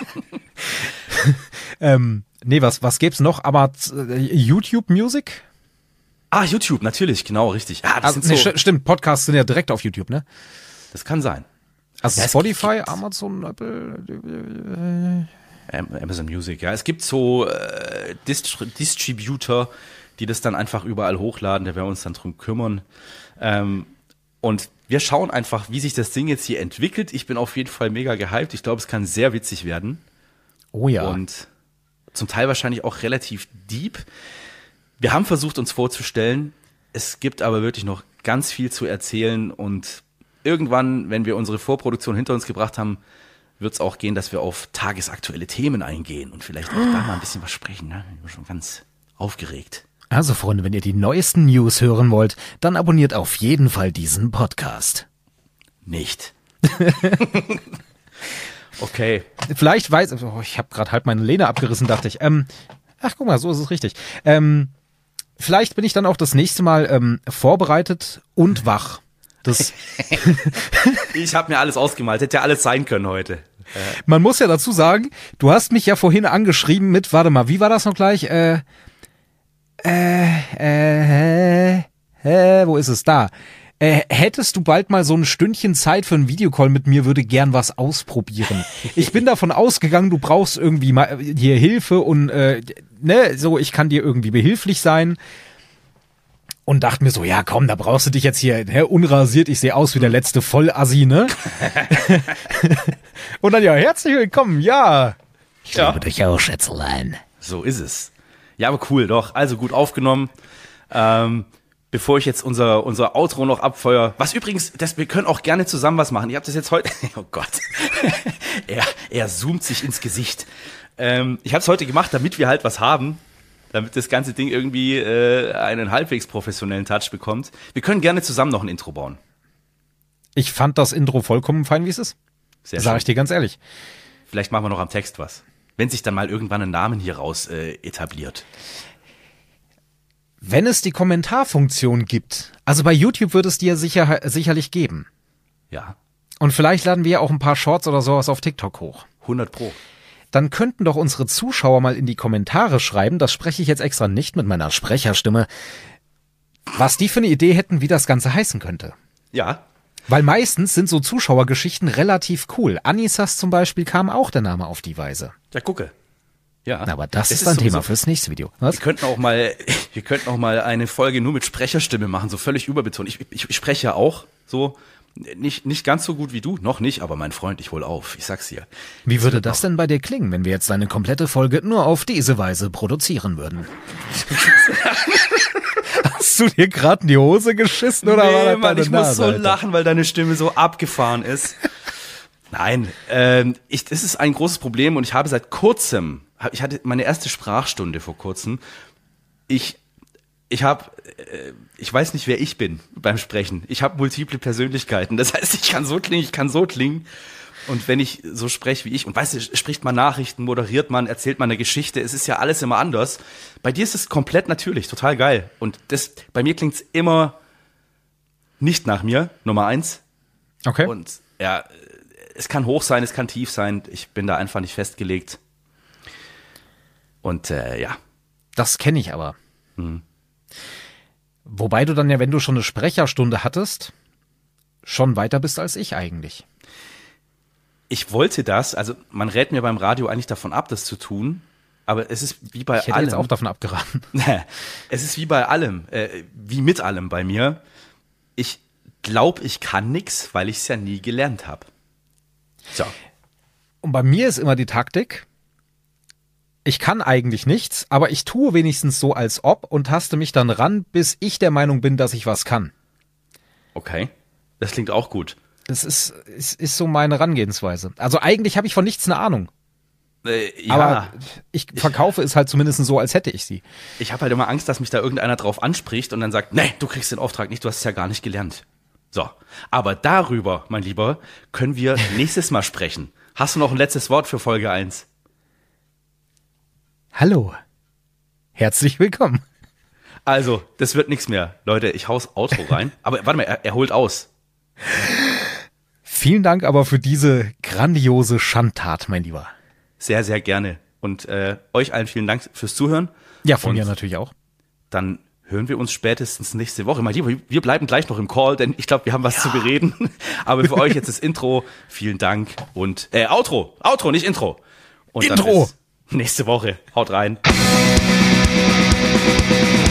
ähm, nee, was, was gäb's noch? Aber äh, YouTube Music? Ah, YouTube, natürlich, genau, richtig. Ah, das also, sind so, nee, stimmt, Podcasts sind ja direkt auf YouTube, ne? Das kann sein. Also ja, Spotify, Amazon, Apple... Äh, Amazon Music, ja. Es gibt so äh, Dist- Distributor, die das dann einfach überall hochladen, da werden wir uns dann drum kümmern. Ähm, und wir schauen einfach, wie sich das Ding jetzt hier entwickelt. Ich bin auf jeden Fall mega gehypt. Ich glaube, es kann sehr witzig werden. Oh ja. Und zum Teil wahrscheinlich auch relativ deep. Wir haben versucht, uns vorzustellen. Es gibt aber wirklich noch ganz viel zu erzählen. Und irgendwann, wenn wir unsere Vorproduktion hinter uns gebracht haben, wird es auch gehen, dass wir auf tagesaktuelle Themen eingehen und vielleicht auch da mal ein bisschen was sprechen. Ne? Ich bin schon ganz aufgeregt. Also Freunde, wenn ihr die neuesten News hören wollt, dann abonniert auf jeden Fall diesen Podcast. Nicht. Okay. Vielleicht weiß, oh, ich habe gerade halb meine Lehne abgerissen, dachte ich. Ähm, ach, guck mal, so ist es richtig. Ähm, vielleicht bin ich dann auch das nächste Mal ähm, vorbereitet und wach. Das Ich habe mir alles ausgemalt, hätte ja alles sein können heute. Man muss ja dazu sagen, du hast mich ja vorhin angeschrieben mit, warte mal, wie war das noch gleich? Äh, äh, äh, äh, wo ist es? Da. Äh, hättest du bald mal so ein Stündchen Zeit für einen Videocall mit mir, würde gern was ausprobieren. Ich bin davon ausgegangen, du brauchst irgendwie mal hier Hilfe und äh, ne, so, ich kann dir irgendwie behilflich sein. Und dachte mir so, ja komm, da brauchst du dich jetzt hier ne, unrasiert, ich sehe aus wie der letzte Vollassi, ne? Und dann ja, herzlich willkommen, ja. Ich ja. liebe dich auch, Schätzelein. So ist es. Ja, aber cool, doch. Also gut aufgenommen. Ähm, bevor ich jetzt unser unser Outro noch abfeuer, was übrigens, das, wir können auch gerne zusammen was machen. Ich habe das jetzt heute, oh Gott, er, er zoomt sich ins Gesicht. Ähm, ich habe es heute gemacht, damit wir halt was haben. Damit das ganze Ding irgendwie äh, einen halbwegs professionellen Touch bekommt. Wir können gerne zusammen noch ein Intro bauen. Ich fand das Intro vollkommen fein, wie es ist. Sehr Sag schön. ich dir ganz ehrlich. Vielleicht machen wir noch am Text was. Wenn sich dann mal irgendwann ein Namen hier raus äh, etabliert. Wenn es die Kommentarfunktion gibt, also bei YouTube wird es die ja sicher, sicherlich geben. Ja, Und vielleicht laden wir ja auch ein paar Shorts oder sowas auf TikTok hoch. hundert Pro. Dann könnten doch unsere Zuschauer mal in die Kommentare schreiben, das spreche ich jetzt extra nicht mit meiner Sprecherstimme, was die für eine Idee hätten, wie das Ganze heißen könnte. Ja, Weil meistens sind so Zuschauergeschichten relativ cool. Anissas zum Beispiel kam auch der Name auf die Weise. ja, gucke. Ja. Aber das, Es ist ein sowieso- Thema fürs nächste Video. Was? Wir könnten auch mal, wir könnten auch mal eine Folge nur mit Sprecherstimme machen, so völlig überbetont. Ich, ich, ich spreche ja auch so, nicht, nicht ganz so gut wie du, noch nicht, aber mein Freund, ich hol auf, ich sag's dir. Wie würde das denn bei dir klingen, wenn wir jetzt eine komplette Folge nur auf diese Weise produzieren würden? Hast du dir gerade in die Hose geschissen oder war Nee, das Mann, deine ich muss Nase, so Alter? lachen, weil deine Stimme so abgefahren ist. Nein, ähm, ich, das ist ein großes Problem und ich habe seit kurzem, hab- ich hatte meine erste Sprachstunde vor kurzem. Ich, ich habe, äh, ich weiß nicht, wer ich bin beim Sprechen. Ich habe multiple Persönlichkeiten. Das heißt, ich kann so klingen, ich kann so klingen. Und wenn ich so spreche wie ich, und weißt du, spricht man Nachrichten, moderiert man, erzählt man eine Geschichte, es ist ja alles immer anders. Bei dir ist es komplett natürlich, total geil. Und das, bei mir klingt's immer nicht nach mir, Nummer eins. Okay. Und ja, es kann hoch sein, es kann tief sein. Ich bin da einfach nicht festgelegt. Und äh, ja, Das kenne ich aber. Wobei du dann ja, wenn du schon eine Sprecherstunde hattest, schon weiter bist als ich eigentlich. ich wollte das, also man rät mir beim Radio eigentlich davon ab, das zu tun. Aber es ist wie bei Ich hätte allem. jetzt auch davon abgeraten. Es ist wie bei allem, äh, wie mit allem bei mir. Ich glaube, ich kann nix, weil ich es ja nie gelernt habe. So. Und bei mir ist immer die Taktik, ich kann eigentlich nichts, aber ich tue wenigstens so als ob und taste mich dann ran, bis ich der Meinung bin, dass ich was kann. Okay. Das klingt auch gut. Das ist, ist, ist so meine Herangehensweise. Also eigentlich habe ich von nichts eine Ahnung. Äh, ja, Aber ich verkaufe es halt zumindest so, als hätte ich sie. ich habe halt immer Angst, dass mich da irgendeiner drauf anspricht und dann sagt, nee, du kriegst den Auftrag nicht, du hast es ja gar nicht gelernt. So, aber darüber, mein Lieber, können wir nächstes Mal sprechen. Hast du noch ein letztes Wort für Folge eins? Hallo. Herzlich willkommen. Also, das wird nichts mehr. Leute, ich hau's Outro rein. Aber warte mal, er, er holt aus. Vielen Dank aber für diese grandiose Schandtat, mein Lieber. Sehr, sehr gerne. Und äh, euch allen vielen Dank fürs Zuhören. Ja, von Und mir natürlich auch. Dann hören wir uns spätestens nächste Woche. Mein Lieber, wir bleiben gleich noch im Call, denn ich glaube, wir haben was ja. zu bereden. Aber für euch jetzt das Intro. Vielen Dank und äh, Outro. Outro, nicht Intro. Und Intro. Dann bis nächste Woche. Haut rein.